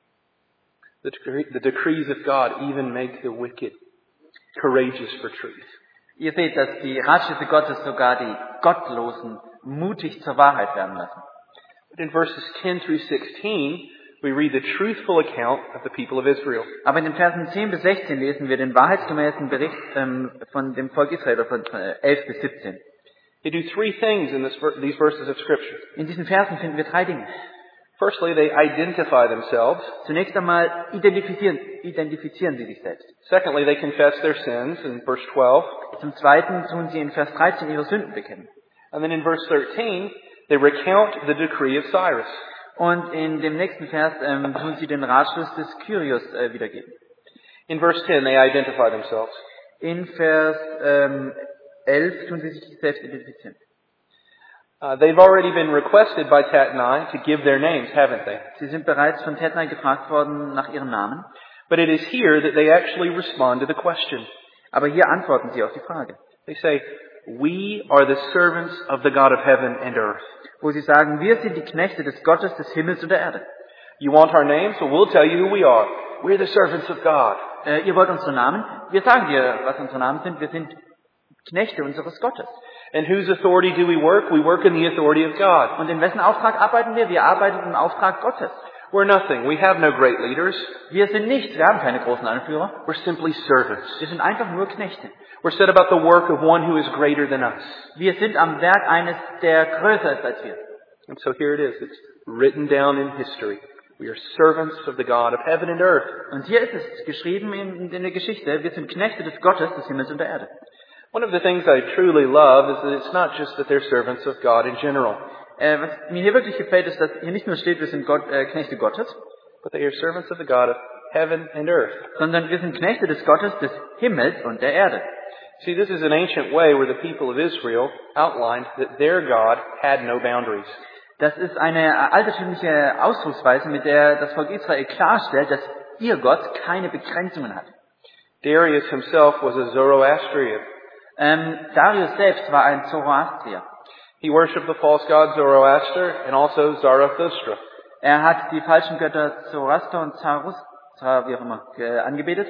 Speaker 1: the, decree, the decrees of God even make the wicked courageous for truth.
Speaker 2: Ihr seht, dass die Ratschlüsse Gottes sogar die Gottlosen mutig zur Wahrheit werden lassen.
Speaker 1: But in verses ten through sixteen, we read the truthful account of the people of Israel.
Speaker 2: Aber in den Versen zehn bis sechzehn lesen wir den wahrheitsgemäßen Bericht ähm, von dem Volk Israel, oder von äh, elf bis siebzehn.
Speaker 1: They do three things in this, these verses of Scripture.
Speaker 2: In diesen Versen finden wir drei Dinge.
Speaker 1: Firstly, they identify themselves.
Speaker 2: Zunächst einmal identifizieren, identifizieren sie sich selbst.
Speaker 1: Secondly, they confess their sins in verse twelve.
Speaker 2: Zum Zweiten tun sie in Vers dreizehn ihre Sünden bekennen.
Speaker 1: And then in verse thirteen, they recount the decree of Cyrus.
Speaker 2: Und in dem nächsten Vers ähm, tun sie den Ratschluss des Kyrios äh, wiedergeben.
Speaker 1: In verse ten, they identify themselves.
Speaker 2: In Vers ähm, elf tun sie sich selbst identifizieren.
Speaker 1: Uh, they've already been requested by Tatnai to give their names, haven't they?
Speaker 2: Sie sind bereits von Tatnai gefragt worden nach ihren Namen.
Speaker 1: But it is here that they actually respond to the question.
Speaker 2: Aber hier antworten sie auf die Frage.
Speaker 1: They say, we are the servants of the God of heaven and earth.
Speaker 2: Wo sie sagen, wir sind die Knechte des Gottes des Himmels und der Erde.
Speaker 1: You want our names? Well, we'll tell you who we are. We're the servants of God.
Speaker 2: Äh, ihr wollt unsere Namen? Wir sagen dir, was unsere Namen sind. Wir sind Knechte unseres Gottes.
Speaker 1: In whose authority do we work? We work in the authority of God.
Speaker 2: Und in wessen Auftrag arbeiten wir? Wir arbeiten im Auftrag Gottes.
Speaker 1: We're nothing. We have no great leaders.
Speaker 2: Wir sind nichts. Wir haben keine großen Anführer.
Speaker 1: We're simply servants.
Speaker 2: Wir sind einfach nur Knechte.
Speaker 1: We're set about the work of one who is greater than us.
Speaker 2: Wir sind am Werk eines, der größer ist als wir.
Speaker 1: And so here it is. It's written down in history. We are servants of the God of heaven and earth.
Speaker 2: Und hier ist es geschrieben in, in der Geschichte. Wir sind Knechte des Gottes des Himmels und der Erde.
Speaker 1: One of the things I truly love is that it's not just that they're servants of God in general,
Speaker 2: Äh, was mir hier wirklich gefällt, ist, dass hier nicht nur steht, wir sind Gott, äh, Knechte Gottes,
Speaker 1: but they are servants of the God of heaven and earth.
Speaker 2: sondern wir sind Knechte des Gottes des Himmels und der Erde.
Speaker 1: See, this is an ancient way where the people of Israel outlined that their God had no boundaries.
Speaker 2: Das ist eine altertümliche Ausdrucksweise, mit der das Volk Israel klarstellt, dass ihr Gott keine Begrenzungen hat.
Speaker 1: Darius himself was a Zoroastrian.
Speaker 2: Ähm, Darius selbst war ein Zoroastrier.
Speaker 1: He worshipped the false god Zoroaster and also Zarathustra.
Speaker 2: Er hat die falschen Götter Zoroaster und Zarathustra, wie auch immer, äh, angebetet.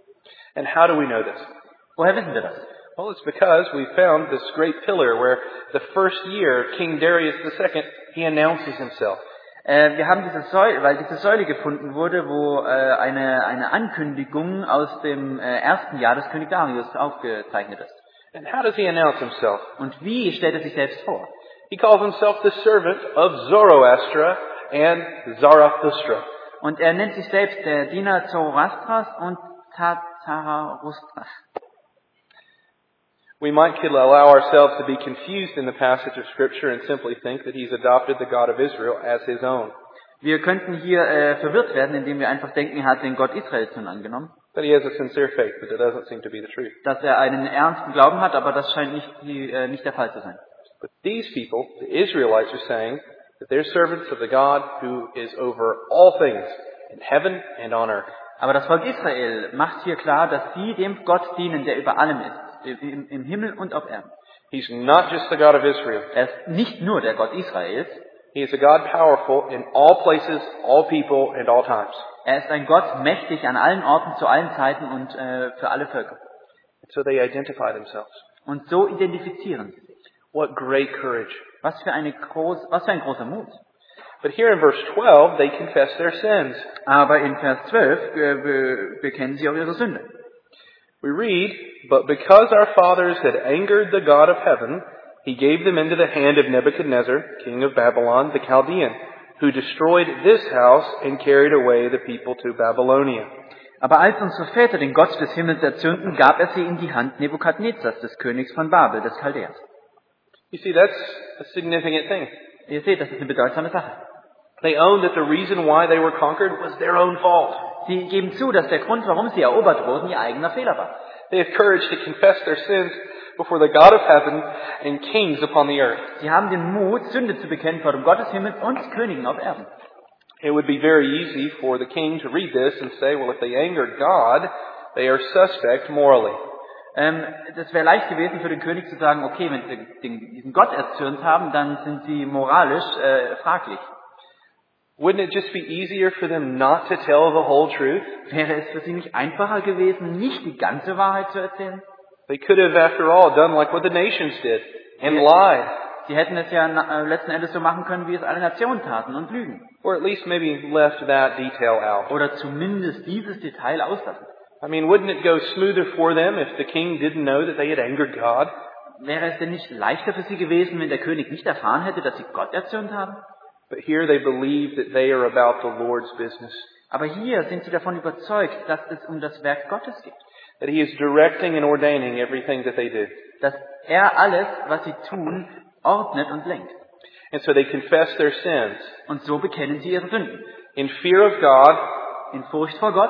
Speaker 1: And how do we know this?
Speaker 2: Woher wissen wir das?
Speaker 1: Well, it's because we found this great pillar where the first year King Darius the Second, he announces himself.
Speaker 2: Äh, wir haben diese Säule, weil diese Säule gefunden wurde, wo äh, eine, eine Ankündigung aus dem äh, ersten Jahr des König Darius aufgezeichnet ist.
Speaker 1: And how does he announce himself?
Speaker 2: Und wie stellt er sich selbst vor?
Speaker 1: He calls himself the servant of Zoroaster and Zarathustra.
Speaker 2: Und er nennt sich selbst der Diener Zoroastras und Zarathustras.
Speaker 1: We might could allow ourselves to be confused in the passage of Scripture and simply think that he's adopted the God of Israel as his own.
Speaker 2: Wir könnten hier äh, verwirrt werden, indem wir einfach denken, er hat den Gott Israels nun angenommen.
Speaker 1: That he has a sincere faith, but it doesn't seem to be the truth.
Speaker 2: Dass er einen ernsten Glauben hat, aber das scheint nicht, die, äh, nicht der Fall zu sein.
Speaker 1: But these people, the Israelites, are saying that they're servants of the God who is over all things in heaven and on earth.
Speaker 2: Aber das Volk Israel macht hier klar, dass sie dem Gott dienen, der über allem ist, im, im Himmel und auf Erden.
Speaker 1: He's not just the God of Israel.
Speaker 2: Er ist nicht nur der Gott Israels,
Speaker 1: He is a God powerful in all places, all people, and all times.
Speaker 2: er ist ein Gott mächtig an allen Orten, zu allen Zeiten und äh, für alle Völker.
Speaker 1: And so they identify themselves.
Speaker 2: Und so identifizieren sie sich.
Speaker 1: What great courage.
Speaker 2: Was für, eine groß, was für ein großer Mut.
Speaker 1: But here in verse twelve, they confess their sins.
Speaker 2: Aber in Vers zwölf äh, be bekennen sie auch ihre Sünde.
Speaker 1: We read, "But because our fathers had angered the God of heaven, he gave them into the hand of Nebuchadnezzar, king of Babylon, the Chaldean, who destroyed this house and carried away the people to Babylonia."
Speaker 2: Aber als unsere Väter den Gott des Himmels erzürnten, gab er sie in die Hand Nebukadnezars, des Königs von Babel, des Chaldäers.
Speaker 1: You see, that's a significant thing.
Speaker 2: Ihr seht, das ist eine bedeutsame Sache.
Speaker 1: They own that the reason why they were conquered was their own fault.
Speaker 2: Sie geben zu, dass der Grund, warum sie erobert wurden, ihr eigener Fehler war.
Speaker 1: They have courage to confess their sins before the God of heaven and kings upon the earth.
Speaker 2: Sie haben den Mut, Sünde zu bekennen vor dem Gott des Himmels und Königen auf Erden.
Speaker 1: It would be very easy for the king to read this and say, well, if they angered God, they are suspect morally.
Speaker 2: Ähm, das wäre leicht gewesen für den König zu sagen, okay, wenn sie den, diesen Gott erzürnt haben, dann sind sie moralisch äh, fraglich.
Speaker 1: Wouldn't it just be easier for them not to tell the whole truth?
Speaker 2: Wäre es für sie nicht einfacher gewesen, nicht die ganze Wahrheit zu erzählen?
Speaker 1: They could have, after all, done like what the nations did and lied.
Speaker 2: Sie hätten es ja äh, letzten Endes so machen können, wie es alle Nationen taten und lügen.
Speaker 1: Or at least maybe left that detail out.
Speaker 2: Oder zumindest dieses Detail auslassen.
Speaker 1: I mean, wouldn't it go smoother for them if the king didn't know that they had angered God?
Speaker 2: Wäre es denn nicht leichter für sie gewesen, wenn der König nicht erfahren hätte, dass sie Gott erzürnt haben?
Speaker 1: But here they believe that they are about the Lord's business.
Speaker 2: Aber hier sind sie davon überzeugt, dass es um das Werk Gottes geht.
Speaker 1: That He is directing and ordaining everything that they do.
Speaker 2: Dass er alles, was sie tun, ordnet und lenkt.
Speaker 1: And so they confess their sins
Speaker 2: Und so bekennen sie ihre Sünden.
Speaker 1: in fear of God
Speaker 2: In Furcht vor Gott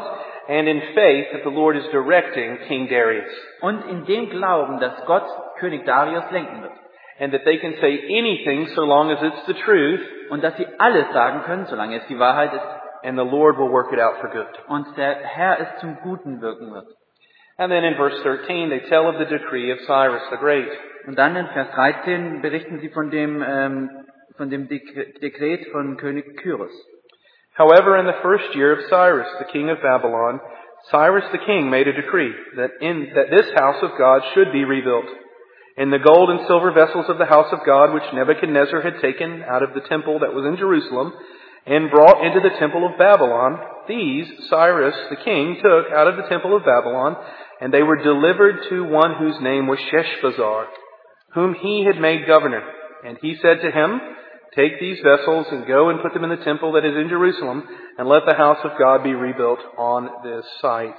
Speaker 1: and in faith that the Lord is directing King Darius,
Speaker 2: Und in dem Glauben, dass Gott König Darius lenken wird.
Speaker 1: and that they can say anything so long as it's the truth,
Speaker 2: Und dass sie alles sagen können, solange es die Wahrheit ist.
Speaker 1: and the Lord will work it out for good.
Speaker 2: Und der Herr es zum Guten wirken wird.
Speaker 1: And then in verse thirteen, they tell of the decree of Cyrus the Great.
Speaker 2: Und dann in Vers dreizehn berichten sie von dem, ähm, von dem Dek- Dekret von König Kyros.
Speaker 1: However, in the first year of Cyrus, the king of Babylon, Cyrus the king made a decree that in that this house of God should be rebuilt. And the gold and silver vessels of the house of God, which Nebuchadnezzar had taken out of the temple that was in Jerusalem, and brought into the temple of Babylon, these Cyrus the king took out of the temple of Babylon, and they were delivered to one whose name was Sheshbazzar, whom he had made governor. And he said to him, "Take these vessels and go and put them in the temple that is in Jerusalem, and let the house of God be rebuilt on this site."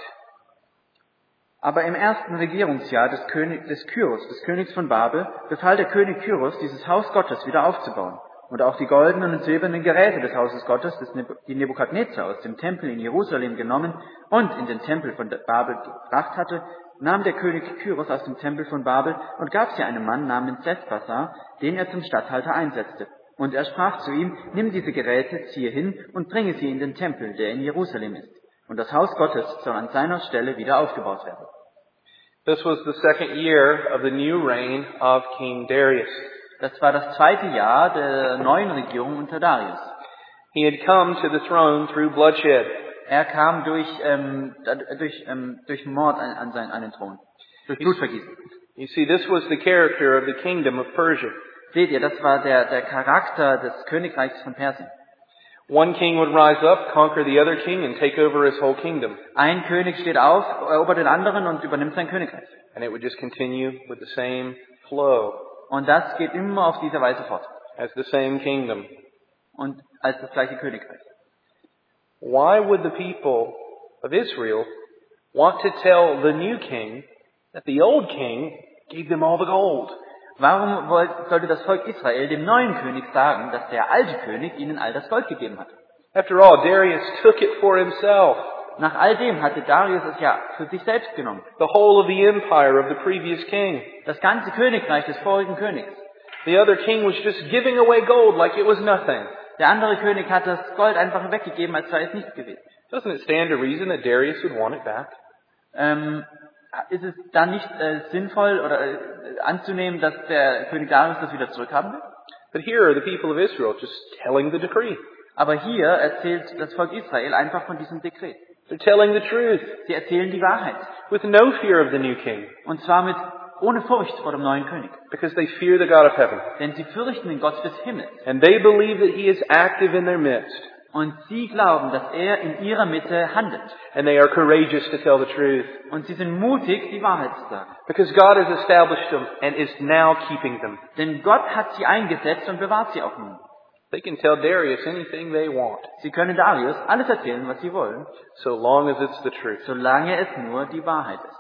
Speaker 2: Aber im ersten Regierungsjahr des, König, des Kyros, des Königs von Babel, befahl der König Kyros, dieses Haus Gottes wieder aufzubauen. Und auch die goldenen und silbernen Geräte des Hauses Gottes, das Neb- die Nebukadnezar aus dem Tempel in Jerusalem genommen und in den Tempel von Babel gebracht hatte, nahm der König Kyros aus dem Tempel von Babel und gab sie einem Mann namens Sethbassar, den er zum Statthalter einsetzte. Und er sprach zu ihm, nimm diese Geräte, ziehe hin und bringe sie in den Tempel, der in Jerusalem ist. Und das Haus Gottes soll an seiner Stelle wieder aufgebaut werden.
Speaker 1: This was the second year of the new reign of King Darius.
Speaker 2: Das war das zweite Jahr der neuen Regierung unter Darius.
Speaker 1: He had come to the throne through bloodshed.
Speaker 2: Er kam durch, ähm, da- durch, ähm, durch Mord an, an, seinen, an den Thron, durch Blutvergießen.
Speaker 1: You see, this was the character of the kingdom of Persia.
Speaker 2: Seht ihr, das war der, der Charakter des Königreichs von Persien.
Speaker 1: One king would rise up, conquer the other king, and take over his whole kingdom.
Speaker 2: Ein König steht auf, erobert den anderen und übernimmt sein Königreich.
Speaker 1: And it would just continue with the same flow
Speaker 2: Und das geht immer auf diese Weise fort.
Speaker 1: as the same kingdom.
Speaker 2: Und als das gleiche Königreich.
Speaker 1: Why would the people of Israel want to tell the new king that the old king gave them all the gold?
Speaker 2: Warum wollte, sollte das Volk Israel dem neuen König sagen, dass der alte König ihnen all das Gold gegeben hat?
Speaker 1: After all, Darius took it for himself.
Speaker 2: Nach all dem hatte Darius es ja für sich selbst genommen.
Speaker 1: The whole of the empire of the previous king.
Speaker 2: Das ganze Königreich des vorigen Königs.
Speaker 1: The other king was just giving away gold like it was nothing.
Speaker 2: Der andere König hat das Gold einfach weggegeben, als sei es nichts gewesen.
Speaker 1: Doesn't it stand to reason that Darius would want it back?
Speaker 2: Ähm, ist es dann nicht äh, sinnvoll oder äh, anzunehmen, dass der König Darius das wieder zurückhaben will?
Speaker 1: But here are the people of Israel just telling the decree.
Speaker 2: Aber hier erzählt das Volk Israel einfach von diesem Dekret.
Speaker 1: They're telling the truth
Speaker 2: Sie erzählen die Wahrheit.
Speaker 1: with no fear of the new king
Speaker 2: Und zwar mit ohne Furcht vor dem neuen König.
Speaker 1: because they fear the God of heaven.
Speaker 2: Denn sie fürchten den Gott des Himmels.
Speaker 1: And they believe that he is active in their midst.
Speaker 2: Und sie glauben, dass er in ihrer Mitte handelt.
Speaker 1: And they are courageous to tell the truth
Speaker 2: Und sie sind mutig, die Wahrheit zu sagen.
Speaker 1: because God has established them and is now keeping them.
Speaker 2: Denn Gott hat sie eingesetzt und bewahrt sie auch nun.
Speaker 1: They can tell Darius anything they want,
Speaker 2: Sie können Darius alles erzählen, was sie wollen,
Speaker 1: so long as it's the truth.
Speaker 2: solange es nur die Wahrheit ist.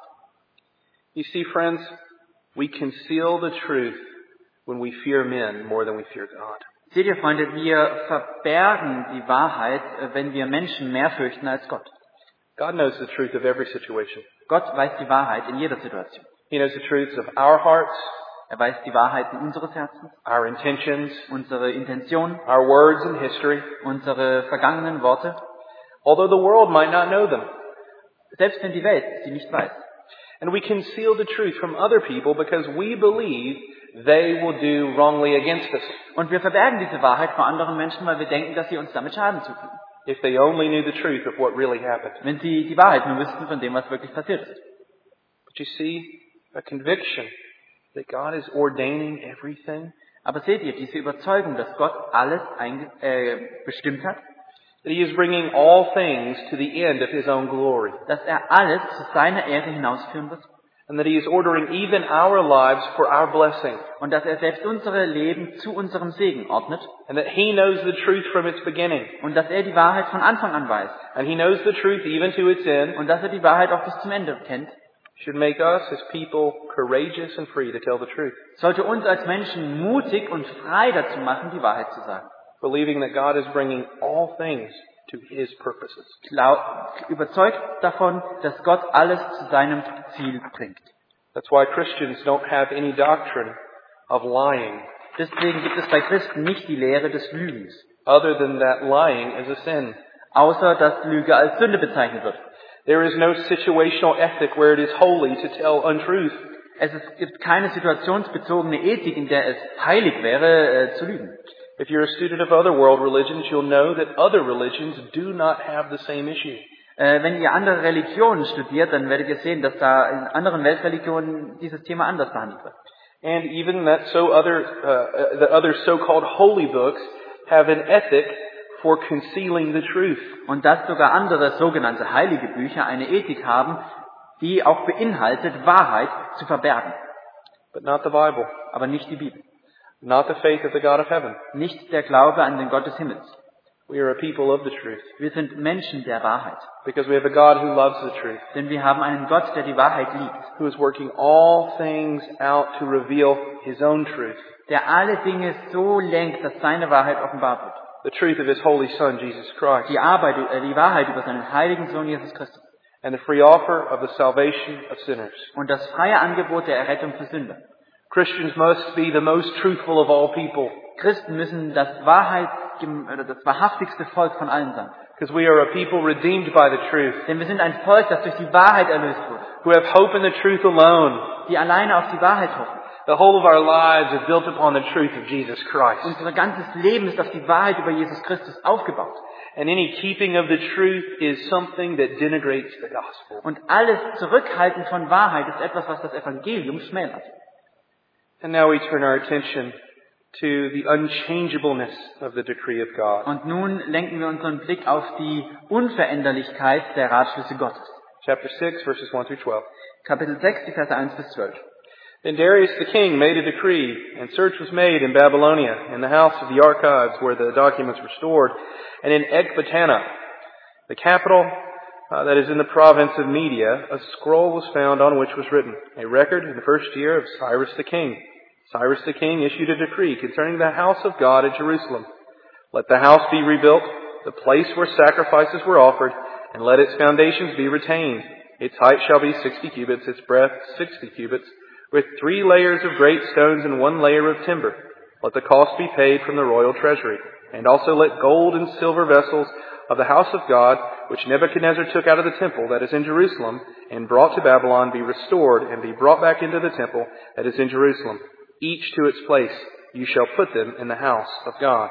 Speaker 1: You see, friends, we conceal the truth when we fear men more than we fear God.
Speaker 2: Seht ihr, Freunde, wir verbergen die Wahrheit, äh, wenn wir Menschen mehr fürchten als Gott.
Speaker 1: God knows the truth of every situation.
Speaker 2: Gott weiß die Wahrheit in jeder Situation.
Speaker 1: He knows the truths of our hearts,
Speaker 2: Er weiß die Wahrheiten unseres Herzens,
Speaker 1: our intentions,
Speaker 2: unsere Intentionen,
Speaker 1: our words and history,
Speaker 2: unsere vergangenen Worte,
Speaker 1: although the world might not know them.
Speaker 2: selbst wenn die Welt sie nicht weiß.
Speaker 1: And we conceal the truth from other people because we believe they will do wrongly against us.
Speaker 2: Und wir verbergen diese Wahrheit vor anderen Menschen, weil wir denken, dass sie uns damit Schaden zufügen.
Speaker 1: If they only knew the truth of what really happened.
Speaker 2: Wenn sie die Wahrheit nur wüssten von dem, was wirklich passiert ist.
Speaker 1: But you see, a conviction that God is ordaining everything,
Speaker 2: Aber seht ihr, diese Überzeugung, dass Gott alles einge äh, bestimmt hat,
Speaker 1: that He is bringing all things to the end of His own glory,
Speaker 2: dass er alles zu seiner Ehre hinausführen wird
Speaker 1: and that He is ordering even our lives for our blessing,
Speaker 2: und dass er selbst unsere Leben zu unserem Segen ordnet
Speaker 1: and that He knows the truth from its beginning,
Speaker 2: und dass er die Wahrheit von Anfang an weiß
Speaker 1: and He knows the truth even to its end,
Speaker 2: und dass er die Wahrheit auch bis zum Ende kennt,
Speaker 1: should make us as people courageous and free to tell the truth,
Speaker 2: sollte uns als Menschen mutig und frei dazu machen, die Wahrheit zu sagen.
Speaker 1: believing that God is bringing all things to his purposes.
Speaker 2: Glaub, überzeugt davon, dass Gott alles zu seinem Ziel bringt.
Speaker 1: That's why Christians don't have any doctrine of lying.
Speaker 2: Deswegen gibt es bei Christen nicht die Lehre des Lügens,
Speaker 1: Other than that lying is a sin.
Speaker 2: außer dass Lüge als Sünde bezeichnet wird.
Speaker 1: There is no situational ethic where it is holy to tell untruth.
Speaker 2: Es ist, gibt keine situationsbezogene Ethik, in der es heilig wäre, äh, zu lügen.
Speaker 1: If you're a student of other world religions, you'll know that other religions do not have the same issue.
Speaker 2: Äh, wenn ihr andere Religionen studiert, dann werdet ihr sehen, dass da in anderen Weltreligionen dieses Thema anders behandelt wird.
Speaker 1: And even that so other, uh, the other so-called holy books have an ethic for concealing the truth.
Speaker 2: Und dass sogar andere sogenannte heilige Bücher eine Ethik haben, die auch beinhaltet, Wahrheit zu verbergen.
Speaker 1: But not the Bible.
Speaker 2: Aber nicht die Bibel.
Speaker 1: Not the faith of the God of heaven.
Speaker 2: Nicht der Glaube an den Gott des Himmels.
Speaker 1: We are a people of the truth.
Speaker 2: Wir sind Menschen der Wahrheit.
Speaker 1: Because we have a God who loves the truth.
Speaker 2: Denn wir haben einen Gott, der die Wahrheit liebt.
Speaker 1: Who is working all things out to reveal his own truth.
Speaker 2: Der alle Dinge so lenkt, dass seine Wahrheit offenbart wird.
Speaker 1: The truth of his holy Son, Jesus Christ.
Speaker 2: Die, Arbeit, äh, die Wahrheit über seinen heiligen Sohn Jesus Christus.
Speaker 1: And the free offer of the salvation of sinners.
Speaker 2: Und das freie Angebot der Errettung für Sünder.
Speaker 1: Christians must be the most truthful of all people.
Speaker 2: Christen müssen das Wahrheit, oder das wahrhaftigste Volk von allen sein.
Speaker 1: Because we are a people redeemed by the truth.
Speaker 2: Denn wir sind ein Volk, das durch die Wahrheit erlöst wurde.
Speaker 1: Who have hope in the truth alone.
Speaker 2: Die alleine auf die Wahrheit hoffen.
Speaker 1: The whole of our lives are built upon the truth of Jesus Christ.
Speaker 2: Unser ganzes Leben ist auf die Wahrheit über Jesus Christus aufgebaut.
Speaker 1: And any keeping of the truth is something that denigrates the gospel.
Speaker 2: Und alles Zurückhalten von Wahrheit ist etwas, was das Evangelium schmälert.
Speaker 1: And now we turn our attention to the unchangeableness of the decree of God.
Speaker 2: Und nun lenken wir unseren Blick auf die Unveränderlichkeit der Ratschlüsse Gottes.
Speaker 1: Chapter six, verses one through twelve.
Speaker 2: Kapitel sechs, die Verse eins bis zwölf.
Speaker 1: Then Darius the king made a decree, and search was made in Babylonia, in the house of the archives where the documents were stored, and in Ecbatana, the capital uh, that is in the province of Media, a scroll was found on which was written, a record in the first year of Cyrus the king. Cyrus the king issued a decree concerning the house of God at Jerusalem. Let the house be rebuilt, the place where sacrifices were offered, and let its foundations be retained. Its height shall be sixty cubits, its breadth sixty cubits, with three layers of great stones and one layer of timber. Let the cost be paid from the royal treasury. And also let gold and silver vessels of the house of God, which Nebuchadnezzar took out of the temple that is in Jerusalem, and brought to Babylon, be restored, and be brought back into the temple that is in Jerusalem, each to its place. You shall put them in the house of God.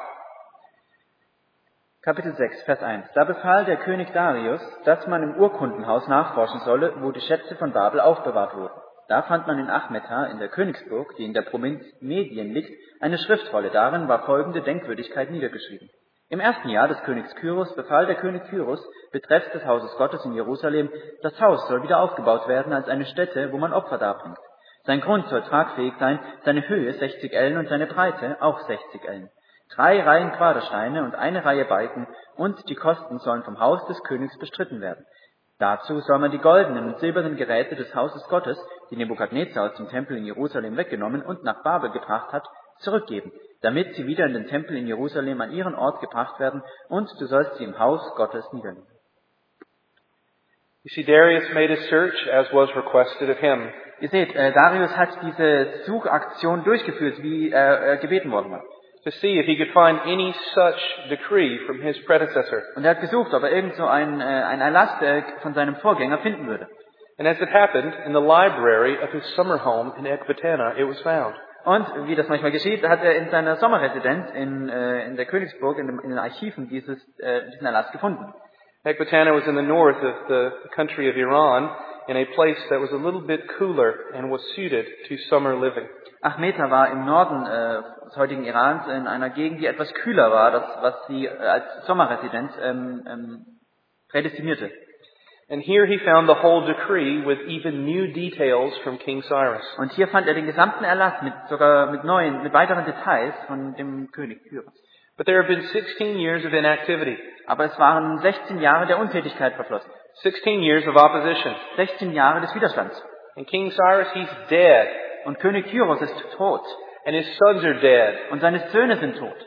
Speaker 2: Kapitel sechs, Vers eins. Da befahl der König Darius, dass man im Urkundenhaus nachforschen solle, wo die Schätze von Babel aufbewahrt wurden. Da fand man in Achmeta, in der Königsburg, die in der Provinz Medien liegt, eine Schriftrolle. Darin war folgende Denkwürdigkeit niedergeschrieben. Im ersten Jahr des Königs Kyros befahl der König Kyros, betreffs des Hauses Gottes in Jerusalem, das Haus soll wieder aufgebaut werden als eine Stätte, wo man Opfer darbringt. Sein Grund soll tragfähig sein, seine Höhe sechzig Ellen und seine Breite auch sechzig Ellen. Drei Reihen Quadersteine und eine Reihe Balken, und die Kosten sollen vom Haus des Königs bestritten werden. Dazu soll man die goldenen und silbernen Geräte des Hauses Gottes, die Nebukadnezar aus dem Tempel in Jerusalem weggenommen und nach Babel gebracht hat, zurückgeben, damit sie wieder in den Tempel in Jerusalem an ihren Ort gebracht werden, und du sollst sie im Haus Gottes niedernehmen.
Speaker 1: You see, Darius made a search as was requested of him.
Speaker 2: Ihr seht, äh, Darius hat diese Suchaktion durchgeführt, wie er äh, gebeten worden war.
Speaker 1: To see if he could find any such decree from his predecessor.
Speaker 2: Und er hat gesucht, ob er irgend so ein, äh, ein Erlass äh, von seinem Vorgänger finden würde.
Speaker 1: And as it happened, in the library of his summer home in Ecbatana, it was found.
Speaker 2: Und wie das manchmal geschieht, hat er in seiner Sommerresidenz in, äh, in der Königsburg, in, dem, in den Archiven, dieses, äh, diesen Erlass gefunden.
Speaker 1: Ecbatana was in the north of the country of Iran, in a place that was a little bit cooler and was suited to summer living.
Speaker 2: Achmeta war im Norden äh, des heutigen Irans, in einer Gegend, die etwas kühler war, das, was sie äh, als Sommerresidenz ähm, ähm, prädestinierte.
Speaker 1: And here he found the whole decree with even new details from King Cyrus.
Speaker 2: Und hier fand er den gesamten Erlass mit sogar mit neuen, mit weiteren Details von dem König Kyros.
Speaker 1: But there have been sixteen years of inactivity.
Speaker 2: Aber es waren sechzehn Jahre der Untätigkeit verflossen.
Speaker 1: sixteen years of opposition.
Speaker 2: sechzehn Jahre des Widerstands.
Speaker 1: And King Cyrus, he's dead.
Speaker 2: Und König Kyros ist tot.
Speaker 1: And his sons are dead.
Speaker 2: Und seine Söhne sind tot.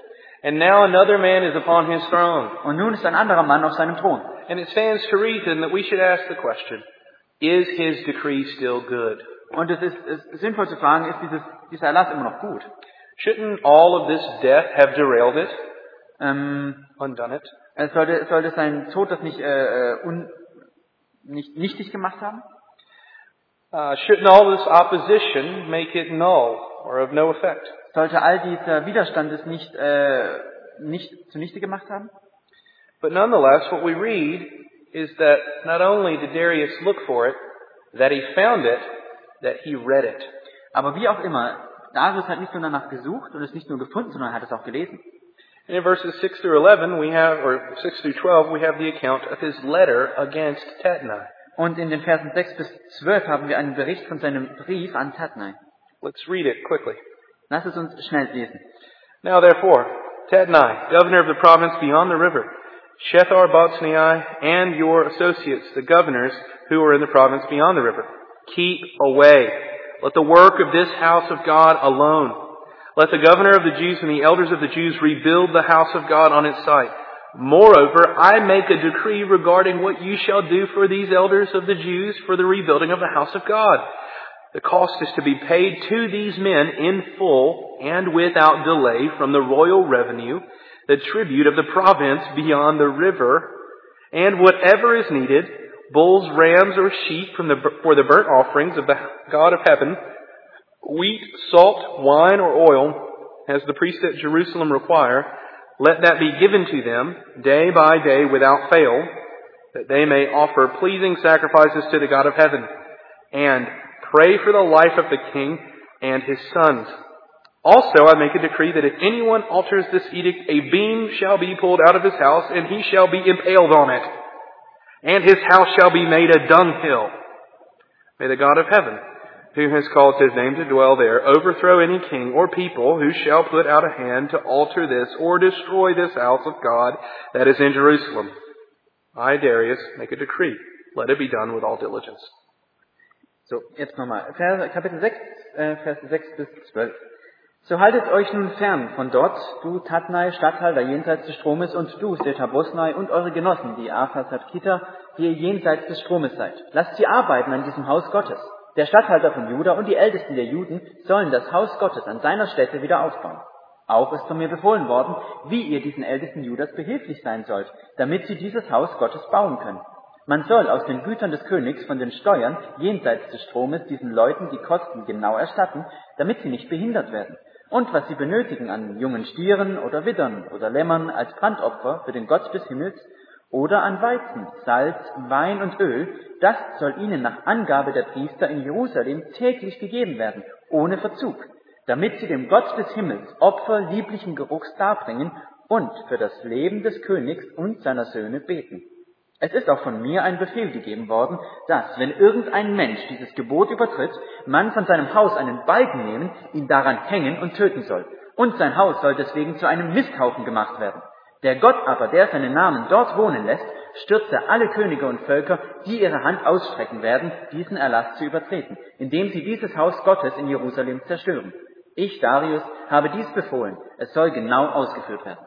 Speaker 1: And now another man is upon his throne.
Speaker 2: Und nun ist ein anderer Mann auf seinem Thron.
Speaker 1: And it stands to reason that we should ask the question, is his decree still good?
Speaker 2: Und es ist, es ist sinnvoll zu fragen, ist dieses, dieser Erlass immer noch gut?
Speaker 1: Shouldn't all of this death have derailed it,
Speaker 2: Ähm,
Speaker 1: undone it?
Speaker 2: es sollte, sollte sein Tod das nicht, äh, un, nicht nichtig gemacht haben?
Speaker 1: Uh, shouldn't all this opposition make it null or of no effect?
Speaker 2: Sollte all dieser Widerstand es nicht, äh, nicht zunichte gemacht haben?
Speaker 1: But nonetheless, what we read is that not only did Darius look for it, that he found it, that he read it.
Speaker 2: Aber wie auch immer, Darius hat nicht nur danach gesucht und es nicht nur gefunden, sondern er hat es auch gelesen.
Speaker 1: And in verses six through eleven, we have, or six through twelve, we have the account of his letter against Tatnai.
Speaker 2: Und in den Versen sechs bis zwölf haben wir einen Bericht von seinem Brief an Tatnai.
Speaker 1: Let's read it quickly.
Speaker 2: Lass es uns schnell lesen.
Speaker 1: Now therefore, Tatnai, governor of the province beyond the river, Shethar-Boznai, and your associates, the governors who are in the province beyond the river, keep away. Let the work of this house of God alone. Let the governor of the Jews and the elders of the Jews rebuild the house of God on its site. Moreover, I make a decree regarding what you shall do for these elders of the Jews for the rebuilding of the house of God. The cost is to be paid to these men in full and without delay from the royal revenue, the tribute of the province beyond the river, and whatever is needed, bulls, rams, or sheep from the, for the burnt offerings of the God of heaven, wheat, salt, wine, or oil, as the priests at Jerusalem require, let that be given to them day by day without fail, that they may offer pleasing sacrifices to the God of heaven, and pray for the life of the king and his sons. Also I make a decree that if anyone alters this edict, a beam shall be pulled out of his house, and he shall be impaled on it, and his house shall be made a dunghill. May the God of heaven, who has caused his name to dwell there, overthrow any king or people who shall put out a hand to alter this or destroy this house of God that is in Jerusalem. I, Darius, make a decree. Let it be done with all diligence.
Speaker 2: So, jetzt nochmal. Kapitel sechs, äh, Verse sechs bis zwölf. So haltet euch nun fern von dort, du Tatnai, Statthalter jenseits des Stromes, und du, Shethar-Boznai, und eure Genossen, die Arphaxad-Kita, die ihr jenseits des Stromes seid. Lasst sie arbeiten an diesem Haus Gottes. Der Statthalter von Juda und die Ältesten der Juden sollen das Haus Gottes an seiner Stätte wieder aufbauen. Auch ist von mir befohlen worden, wie ihr diesen Ältesten Judas behilflich sein sollt, damit sie dieses Haus Gottes bauen können. Man soll aus den Gütern des Königs von den Steuern jenseits des Stromes diesen Leuten die Kosten genau erstatten, damit sie nicht behindert werden. Und was sie benötigen an jungen Stieren oder Widdern oder Lämmern als Brandopfer für den Gott des Himmels oder an Weizen, Salz, Wein und Öl, das soll ihnen nach Angabe der Priester in Jerusalem täglich gegeben werden, ohne Verzug, damit sie dem Gott des Himmels Opfer lieblichen Geruchs darbringen und für das Leben des Königs und seiner Söhne beten. Es ist auch von mir ein Befehl gegeben worden, dass, wenn irgendein Mensch dieses Gebot übertritt, man von seinem Haus einen Balken nehmen, ihn daran hängen und töten soll. Und sein Haus soll deswegen zu einem Misthaufen gemacht werden. Der Gott aber, der seinen Namen dort wohnen lässt, stürze alle Könige und Völker, die ihre Hand ausstrecken werden, diesen Erlass zu übertreten, indem sie dieses Haus Gottes in Jerusalem zerstören. Ich, Darius, habe dies befohlen. Es soll genau ausgeführt werden.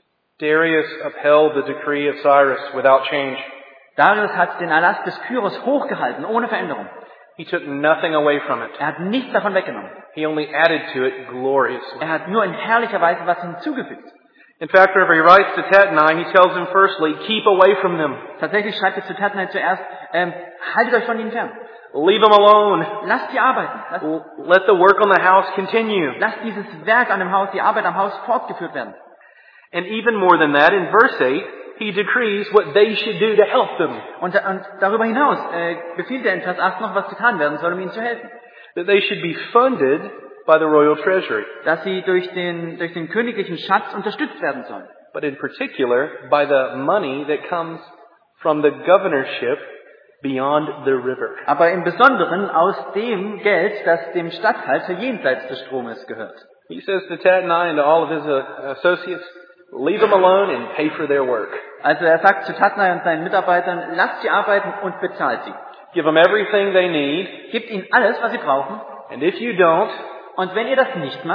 Speaker 1: Darius upheld the decree of Cyrus without change.
Speaker 2: Darius hat den Erlass des Kyros hochgehalten, ohne Veränderung.
Speaker 1: He took nothing away from it.
Speaker 2: Er hat nichts davon weggenommen.
Speaker 1: He only added to it gloriously.
Speaker 2: Er hat nur in herrlicher Weise was hinzugefügt.
Speaker 1: In fact, whenever he writes to Tatnai, he tells him firstly, keep away from them.
Speaker 2: Tatsächlich schreibt er zu Tatnai zuerst, ähm, haltet euch von ihnen fern.
Speaker 1: Leave them alone.
Speaker 2: Lasst sie arbeiten. Lasst,
Speaker 1: Let the work on the house continue.
Speaker 2: lasst dieses Werk an dem Haus, die Arbeit am Haus fortgeführt werden.
Speaker 1: And even more than that, in verse eight, he decrees what they should do to help them.
Speaker 2: Und, und darüber hinaus äh, befiehlt er in Vers acht noch, was getan werden soll, um ihnen zu helfen.
Speaker 1: That they should be funded by the royal treasury.
Speaker 2: Dass sie durch den, durch den königlichen Schatz unterstützt werden sollen.
Speaker 1: But in particular, by the money that comes from the governorship beyond the river.
Speaker 2: Aber im Besonderen aus dem Geld, das dem Statthalter jenseits des Stromes gehört.
Speaker 1: He says to Tatnai and to all of his uh, associates, leave them alone and pay for their work.
Speaker 2: Also er sagt zu Tatnai und seinen Mitarbeitern, lasst sie arbeiten und bezahlt sie.
Speaker 1: Give them everything they need.
Speaker 2: Gebt ihnen alles, was sie brauchen.
Speaker 1: And if you don't,
Speaker 2: Und wenn ihr das nicht macht,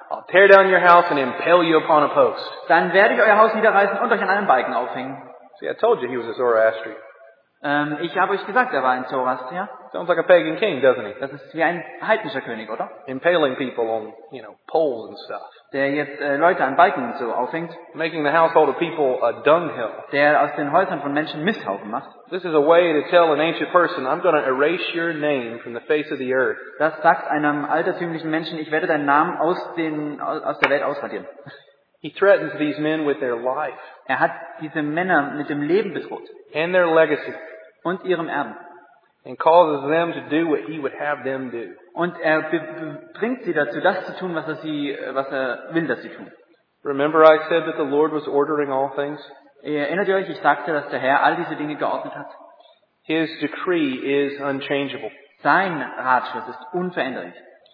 Speaker 1: I'll tear down your house and impale you upon a post.
Speaker 2: dann werde ich euer Haus niederreißen und euch an einen Balken aufhängen.
Speaker 1: See, I told you he was a Zoroastrian.
Speaker 2: Ähm, ich habe euch gesagt, er war ein Zoroastrier.
Speaker 1: Sounds like a pagan king, doesn't he?
Speaker 2: Das ist wie ein heidnischer König, oder?
Speaker 1: Impaling people on, you know, poles and stuff.
Speaker 2: Der jetzt äh, Leute an Balken und so aufhängt.
Speaker 1: Making the household of people a dunghill.
Speaker 2: Der aus den Häusern von Menschen Misthaufen macht.
Speaker 1: This is a way to tell an ancient person, I'm going to erase your name from the face of the earth.
Speaker 2: Das sagt einem altertümlichen Menschen, ich werde deinen Namen aus, den, aus der Welt ausradieren.
Speaker 1: He threatens these men with their life.
Speaker 2: Er hat diese Männer mit dem Leben bedroht.
Speaker 1: And their legacy.
Speaker 2: Und ihrem Erben.
Speaker 1: And causes them to do what he would have them do.
Speaker 2: Und er be- be- bringt sie dazu, das zu tun, was er, sie, was er will, dass sie tun.
Speaker 1: Remember I said that the Lord was ordering all things?
Speaker 2: Erinnert ihr euch, ich sagte, dass der Herr all diese Dinge geordnet hat?
Speaker 1: His decree is unchangeable.
Speaker 2: Sein Ratschluss ist unveränderlich.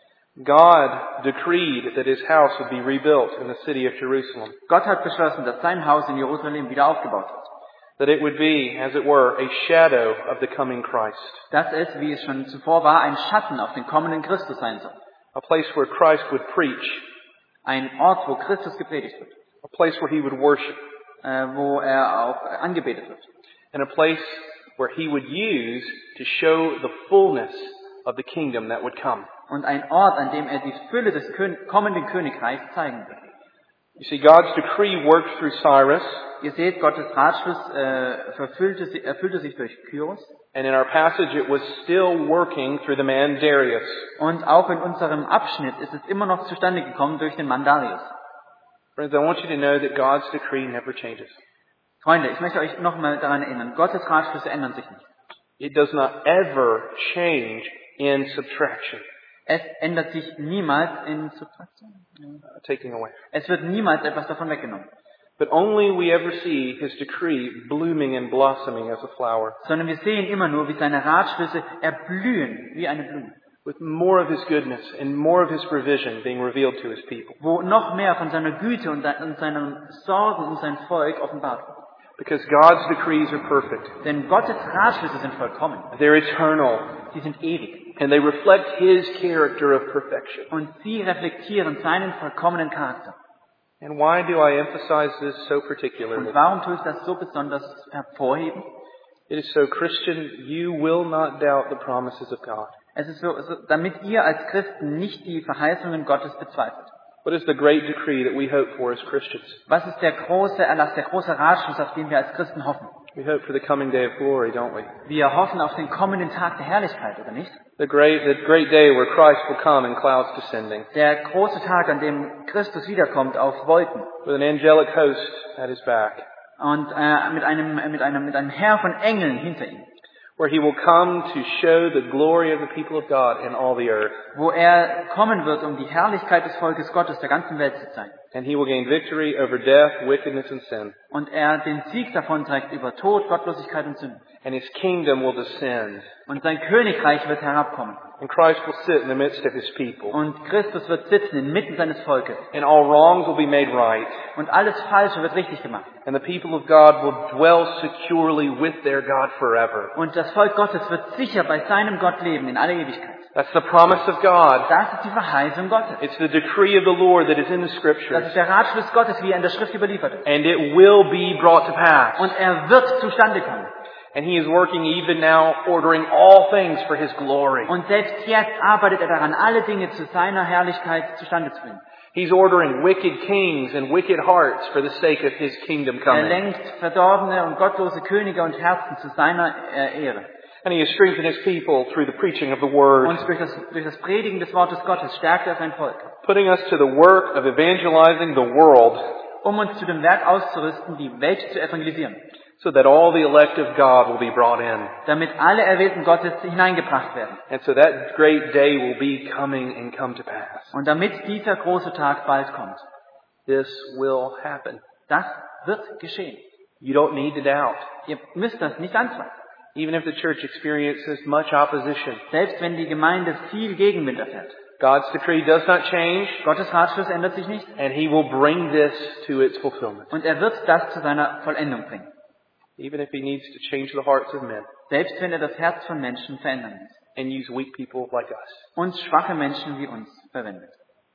Speaker 1: God decreed that his house would be rebuilt in the city of Jerusalem.
Speaker 2: Gott hat beschlossen, dass sein Haus in Jerusalem wieder aufgebaut wird.
Speaker 1: That it would be, as it were, a shadow of the coming Christ.
Speaker 2: Dass es, wie es schon zuvor war, ein Schatten auf den kommenden Christus sein soll.
Speaker 1: A place where Christ would preach.
Speaker 2: Ein Ort, wo Christus gepredigt wird.
Speaker 1: A place where he would worship.
Speaker 2: Äh, wo er auch äh, angebetet wird.
Speaker 1: And a place where he would use to show the fullness of the kingdom that would come.
Speaker 2: Und ein Ort, an dem er die Fülle des Kön- kommenden Königreichs zeigen wird.
Speaker 1: You see, God's decree worked through Cyrus.
Speaker 2: Ihr seht, Gottes Ratschluss äh, verfüllte, si- erfüllte sich durch Kyros.
Speaker 1: And in our passage it was still working through the man Darius.
Speaker 2: Und auch in unserem Abschnitt ist es immer noch zustande gekommen durch den Mann Darius.
Speaker 1: Friends, I want you to know that God's decree never changes.
Speaker 2: Freunde, ich möchte euch nochmal daran erinnern, Gottes Ratschlüsse ändern sich nicht.
Speaker 1: It does not ever change in subtraction.
Speaker 2: Es ändert sich niemals in Subtraktion.
Speaker 1: Uh, taking away.
Speaker 2: Es wird niemals etwas davon weggenommen.
Speaker 1: But only we ever see his decree blooming and blossoming as a flower.
Speaker 2: Sondern wir sehen immer nur, wie seine Ratschlüsse erblühen wie eine Blume.
Speaker 1: With more of his goodness and more of his provision being revealed to his people.
Speaker 2: Wo noch mehr von seiner Güte und seinen Sorgen um sein Volk offenbart wird.
Speaker 1: Because God's decrees are perfect.
Speaker 2: Denn Gottes Ratschlüsse sind vollkommen.
Speaker 1: They're eternal.
Speaker 2: Sie sind ewig.
Speaker 1: And they reflect his character of perfection.
Speaker 2: Und sie reflektieren seinen vollkommenen Charakter.
Speaker 1: And why do I emphasize this so particularly?
Speaker 2: Und warum tue ich das so besonders hervorheben?
Speaker 1: It is so, Christian, you will not doubt the promises of God.
Speaker 2: Es ist so, so, damit ihr als Christen nicht die Verheißungen Gottes bezweifelt.
Speaker 1: What is the great decree that we hope for as Christians?
Speaker 2: Was ist der große Erlass, der große Ratschluss, auf den wir als Christen hoffen?
Speaker 1: We hope for the coming day of glory, don't we?
Speaker 2: Wir hoffen auf den kommenden Tag der Herrlichkeit, oder nicht?
Speaker 1: The great, the great day where Christ will come in clouds descending,
Speaker 2: Der große Tag, an dem Christus wiederkommt auf Wolken
Speaker 1: with an angelic host at his back,
Speaker 2: und äh, mit einem mit einem mit einem Heer von Engeln hinter ihm,
Speaker 1: where he will come to show the glory of the people of God in all the earth,
Speaker 2: wo er kommen wird, um die Herrlichkeit des Volkes Gottes der ganzen Welt zu zeigen.
Speaker 1: and he will gain victory over death, wickedness, and sin,
Speaker 2: Und er den Sieg davonträgt über Tod, Gottlosigkeit und Sünde.
Speaker 1: and his kingdom will descend,
Speaker 2: Und sein Königreich wird herabkommen.
Speaker 1: and Christ will sit in the midst of his people,
Speaker 2: Und Christus wird sitzen inmitten seines Volkes.
Speaker 1: and all wrongs will be made right,
Speaker 2: Und alles Falsche wird richtig gemacht.
Speaker 1: and the people of God will dwell securely with their God forever.
Speaker 2: Und das Volk Gottes wird sicher bei seinem Gott leben in aller Ewigkeit.
Speaker 1: That's the promise of God.
Speaker 2: Das ist die Verheißung Gottes.
Speaker 1: It's the decree of the Lord that is in the
Speaker 2: Das
Speaker 1: Scriptures,
Speaker 2: ist der Ratschluss Gottes, wie er in der Schrift überliefert ist.
Speaker 1: and it will be brought to pass.
Speaker 2: Und er wird zustande kommen.
Speaker 1: And he is working even now, ordering all things for his glory.
Speaker 2: Und selbst jetzt arbeitet er daran, alle Dinge zu seiner Herrlichkeit zustande zu bringen.
Speaker 1: He's ordering wicked kings and wicked hearts for the sake of his kingdom
Speaker 2: Er
Speaker 1: coming.
Speaker 2: lenkt verdorbene und gottlose Könige und Herzen zu seiner äh, Ehre.
Speaker 1: And he has strengthened his people through the preaching of the word,
Speaker 2: Und durch das, durch das Predigen des Wortes Gottes stärkt er sein Volk,
Speaker 1: putting us to the work of evangelizing the world,
Speaker 2: um uns zu dem Werk auszurüsten, die Welt zu evangelisieren,
Speaker 1: so that all the elect of God will be brought in.
Speaker 2: damit alle Erwählten Gottes hineingebracht werden.
Speaker 1: And so that great day will be coming and come to pass.
Speaker 2: Und damit dieser große Tag bald kommt.
Speaker 1: This will happen.
Speaker 2: Das wird geschehen.
Speaker 1: You don't need to doubt.
Speaker 2: Ihr müsst das nicht anzweifeln.
Speaker 1: Even if the church experiences much opposition,
Speaker 2: Selbst wenn die Gemeinde viel Gegenwind erfährt.
Speaker 1: God's decree does not change,
Speaker 2: Gottes Ratschluss ändert sich nicht.
Speaker 1: and he will bring this to its fulfillment.
Speaker 2: Und er wird das zu seiner Vollendung bringen.
Speaker 1: Even if he needs to change the hearts of men
Speaker 2: Selbst wenn er das Herz von Menschen verändern muss.
Speaker 1: and use weak people like us.
Speaker 2: Und schwache Menschen wie uns verwendet.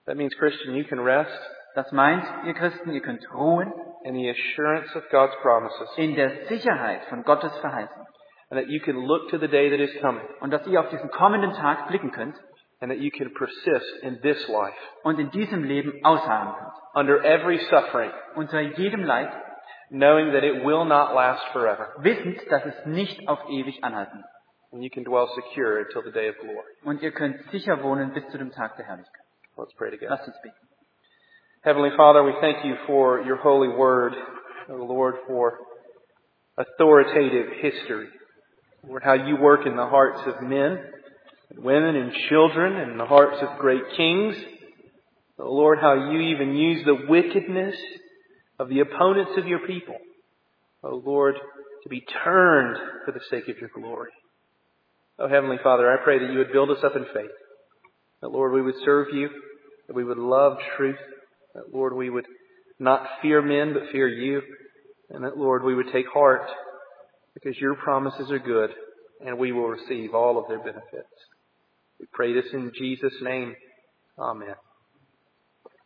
Speaker 1: That means, Christian, you can rest
Speaker 2: Das meint, ihr Christen, ihr könnt ruhen
Speaker 1: in the assurance of God's promises,
Speaker 2: in der Sicherheit von Gottes Verheißung.
Speaker 1: and that you can look to the day that is coming,
Speaker 2: Und dass ihr auf diesen kommenden Tag blicken könnt
Speaker 1: and that you can persist in this life,
Speaker 2: und in diesem Leben ausharren könnt.
Speaker 1: under every suffering,
Speaker 2: Unter jedem Leid,
Speaker 1: knowing that it will not last forever,
Speaker 2: wissend, dass es nicht auf ewig anhalten wird.
Speaker 1: and you can dwell secure until the day of glory.
Speaker 2: Und ihr könnt sicher wohnen bis zu dem Tag der Herrlichkeit.
Speaker 1: Let's pray together.
Speaker 2: Lasst uns beten.
Speaker 1: Heavenly Father, we thank you for your holy word, O Lord, for authoritative history. Lord, how you work in the hearts of men, and women, and children, and in the hearts of great kings. O Lord, how you even use the wickedness of the opponents of your people, O Lord, to be turned for the sake of your glory. O Heavenly Father, I pray that you would build us up in faith. That, Lord, we would serve you, that we would love truth, that, Lord, we would not fear men but fear you, and that, Lord, we would take heart because your promises are good and we will receive all of their benefits. We pray this in Jesus' name. Amen.